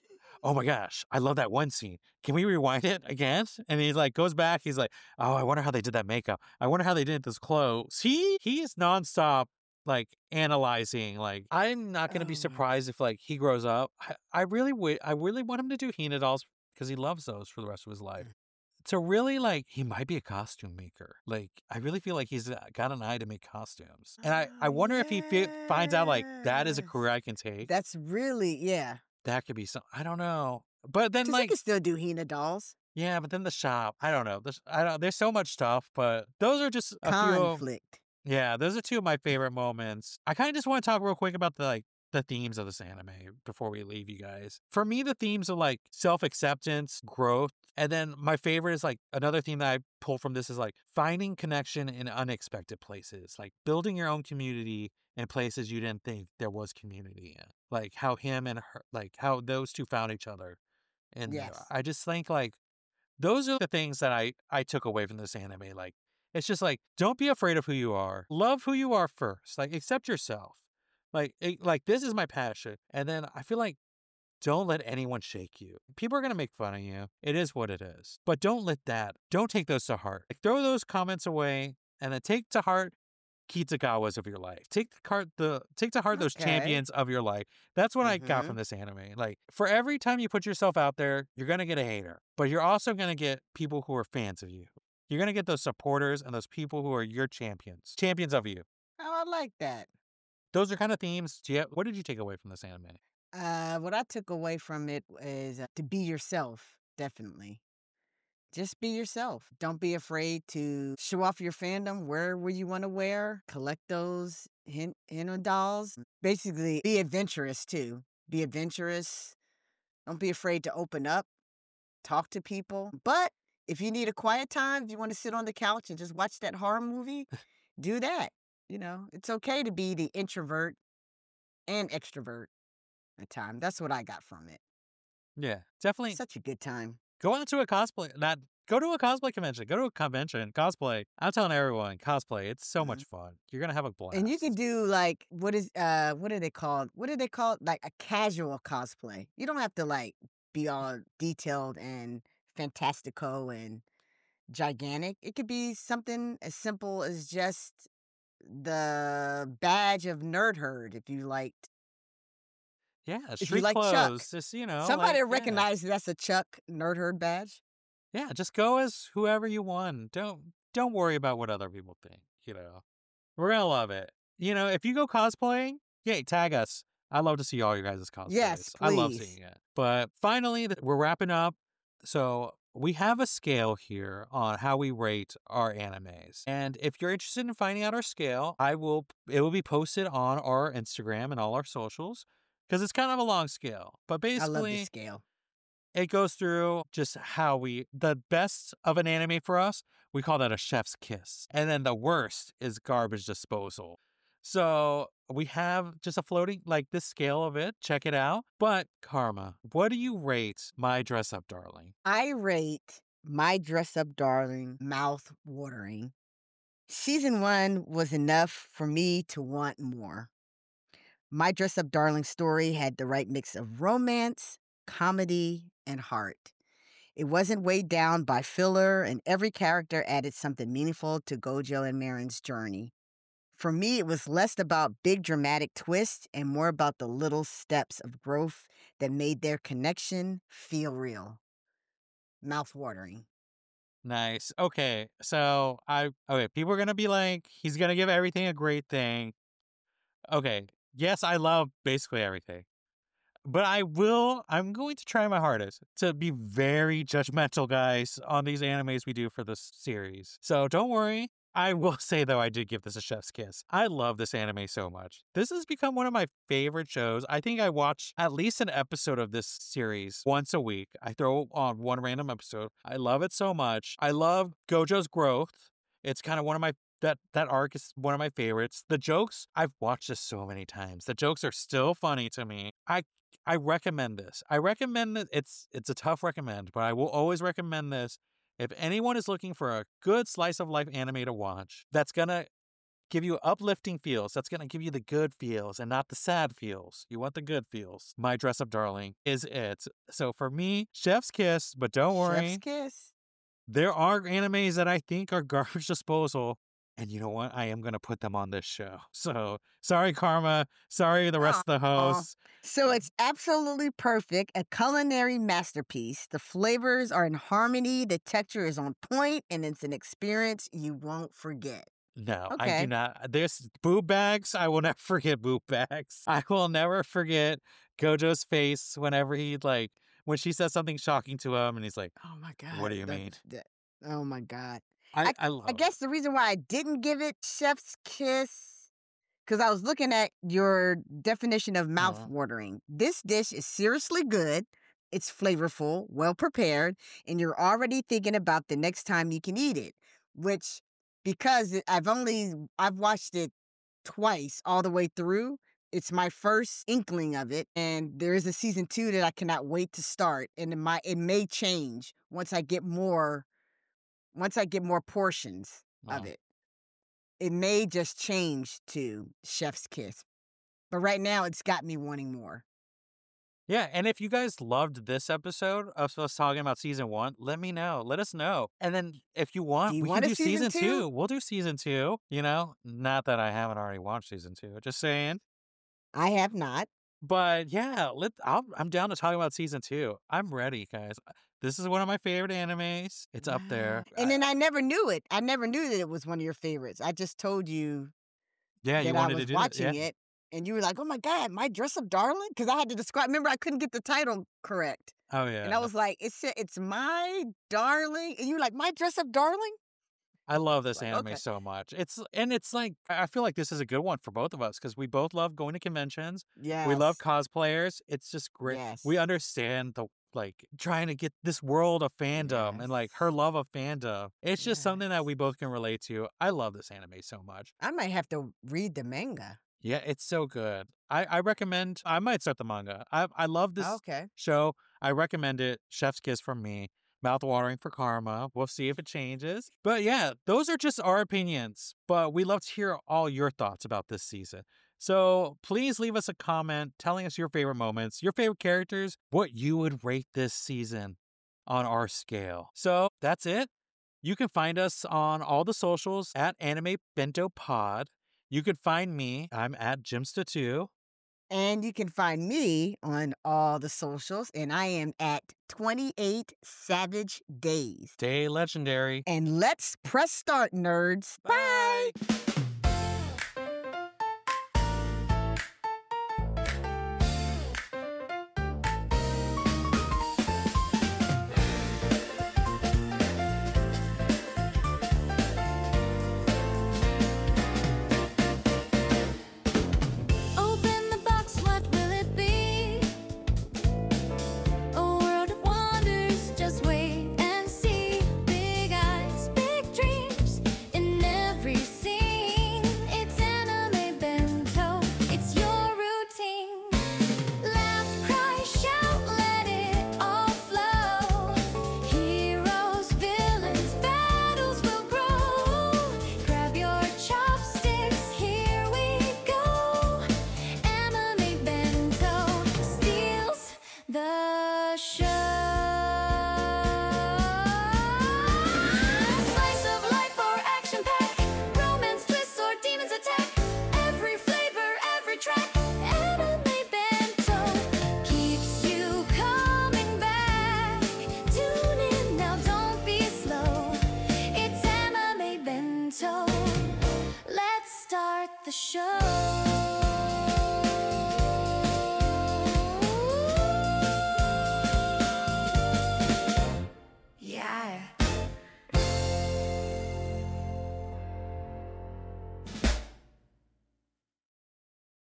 oh my gosh, I love that one scene. Can we rewind it again? And he like goes back. He's like, oh, I wonder how they did that makeup. I wonder how they did those clothes. He he is nonstop like analyzing. Like I'm not gonna be Oh. surprised if like he grows up. I, I really would. I really want him to do Hina dolls because he loves those for the rest of his life. So really, like, he might be a costume maker. Like, I really feel like he's uh, got an eye to make costumes. And I, I Oh, wonder if he fi- finds out, like, that is a yes. career I can take. That's really, yeah. That could be some, I don't know. But then, 'Cause like, you can still do Hina dolls. yeah, but then the shop, I don't know. There's, I don't, there's so much stuff, but those are just a few. Of, Conflict. yeah, those are two of my favorite moments. I kind of just want to talk real quick about the, like, the themes of this anime before we leave you guys. For me, the themes are like self-acceptance, growth, and then my favorite is like another theme that I pull from this is like finding connection in unexpected places, like building your own community in places you didn't think there was community in. Like how him and her, like how those two found each other. And Yes. I just think like those are the things that I, I took away from this anime. Like, it's just like, don't be afraid of who you are. Love who you are first. Like, accept yourself. Like, it, like this is my passion. And then I feel like don't let anyone shake you. People are going to make fun of you. It is what it is. But don't let that, don't take those to heart. Like, throw those comments away and then take to heart Kitagawas of your life. Take the cart the take to heart those Okay. champions of your life. That's what I got Mhm. from this anime. Like for every time you put yourself out there, you're gonna get a hater. But you're also gonna get people who are fans of you. You're gonna get those supporters and those people who are your champions. Champions of you. Oh, I like that. Those are kind of themes. Do you, what did you take away from this anime? Uh, what I took away from it is uh, to be yourself, definitely. Just be yourself. Don't be afraid to show off your fandom, wear what you want to wear, collect those hin- Hina dolls. Basically, be adventurous too. Be adventurous. Don't be afraid to open up, talk to people. But if you need a quiet time, if you want to sit on the couch and just watch that horror movie, do that. You know, it's okay to be the introvert and extrovert at time. That's what I got from it. Yeah, definitely Such a good time. go out to a cosplay. Not go to a cosplay convention. Go to a convention. Cosplay. I'm telling everyone, cosplay. It's so much fun. You're gonna have a blast. And you can do like what is uh what are they called? What are they called? Like a casual cosplay. You don't have to like be all detailed and fantastico and gigantic. It could be something as simple as just the badge of nerd herd if you liked. yeah, you street like Chuck, clothes. Just you know, Somebody like, yeah. recognize that's a Chuck nerd herd badge. Yeah, just go as whoever you want. Don't don't worry about what other people think. You know, we're gonna love it. You know, if you go cosplaying, yay, tag us. I love to see all your guys' cosplays. Yes, I love please. seeing it. But finally, th- we're wrapping up. So we have a scale here on how we rate our animes. And if you're interested in finding out our scale, I will. It will be posted on our Instagram and all our socials because it's kind of a long scale. But I love basically, this scale. it goes through just how we, the best of an anime for us, we call that a chef's kiss. And then the worst is garbage disposal. So we have just a floating, like this scale of it. Check it out. But Karma, what do you rate My Dress Up Darling? I rate My Dress Up Darling mouth watering. Season one was enough for me to want more. My Dress Up Darling story had the right mix of romance, comedy, and heart. It wasn't weighed down by filler, and every character added something meaningful to Gojo and Marin's journey. For me, it was less about big dramatic twists and more about the little steps of growth that made their connection feel real. Mouth watering. Nice. Okay. So I, okay, people are going to be like, he's going to give everything a great thing. Okay. Yes, I love basically everything. But I will, I'm going to try my hardest to be very judgmental, guys, on these animes we do for this series. So don't worry. I will say, though, I did give this a chef's kiss. I love this anime so much. This has become one of my favorite shows. I think I watch at least an episode of this series once a week. I throw on one random episode. I love it so much. I love Gojo's growth. It's kind of one of my that that arc is one of my favorites. The jokes, I've watched this so many times. The jokes are still funny to me. I I recommend this. I recommend it. It's it's a tough recommend, but I will always recommend this. If anyone is looking for a good slice of life anime to watch, that's gonna give you uplifting feels. That's gonna give you the good feels and not the sad feels. You want the good feels. My Dress Up Darling is it. So for me, chef's kiss, but don't worry. Chef's kiss. There are animes that I think are garbage disposal. And you know what? I am going to put them on this show. So sorry, Karma. Sorry, the rest of the Aw. hosts. So it's absolutely perfect, a culinary masterpiece. The flavors are in harmony, the texture is on point, and it's an experience you won't forget. No, I Okay. do not. There's boob bags. I will never forget boob bags. I will never forget Gojo's face whenever he, like, when she says something shocking to him and he's like, Oh my God. what do you the- mean? the- oh my God. I, I, I love I guess it. the reason why I didn't give it chef's kiss, because I was looking at your definition of mouth Uh-huh. watering. This dish is seriously good. It's flavorful, well prepared, and you're already thinking about the next time you can eat it. Which, because it- I've only I've watched it twice all the way through. It's my first inkling of it, and there is a season two that I cannot wait to start. And it might it may change once I get more once I get more portions of Wow. it. It may just change to chef's kiss. But right now it's got me wanting more. Yeah, and if you guys loved this episode of us talking about season one, let me know. Let us know. And then if you want, Do you we want can a do season season two? two. We'll do season two. You know, not that I haven't already watched season two. Just saying. I have not. But yeah, let I'll, I'm down to talk about season two. I'm ready, guys. This is one of my favorite animes. It's up there. Wow. And I- then I never knew it. I never knew that it was one of your favorites. I just told you yeah, you that I wanted to was do that. watching Yeah. it, and you were like, "Oh my God, my dress up darling," because I had to describe. Remember, I couldn't get the title correct, Oh yeah. and I was like, "It's it's my darling," and you were like, "My dress up darling." I love this Like, anime okay. so much. It's and it's like I I feel like this is a good one for both of us because we both love going to conventions. Yes. We love cosplayers. It's just great. We Yes. understand the like trying to get this world of fandom and like her Yes. love of fandom. It's just something that Yes. we both can relate to. I love this anime so much. I might have to read the manga. Yeah, it's so good. I, I recommend I might start the manga. I I love this Okay. show. I recommend it. Chef's kiss from me. Mouthwatering for Karma. We'll see if it changes. But yeah, those are just our opinions. But we love to hear all your thoughts about this season. So please leave us a comment telling us your favorite moments, your favorite characters, what you would rate this season on our scale. So that's it. You can find us on all the socials at Anime Bento Pod. You can find me. I'm at Jimsta two. And you can find me on all the socials, and I am at twenty-eight Savage Days. Stay legendary. And let's press start, nerds. Bye. Open the box, what will it be? A world of wonders, just wait and see. Big eyes, big dreams in every scene. It's anime bento, it's your routine. Laugh, cry, shout, let it all flow. Heroes, villains, battles will grow. Grab your chopsticks, here we go. Anime bento steals the show. Slice of life or action pack, romance twists or demons attack. Every flavor, every track. Anime bento keeps you coming back. Tune in now, don't be slow. It's anime bento. Let's start the show.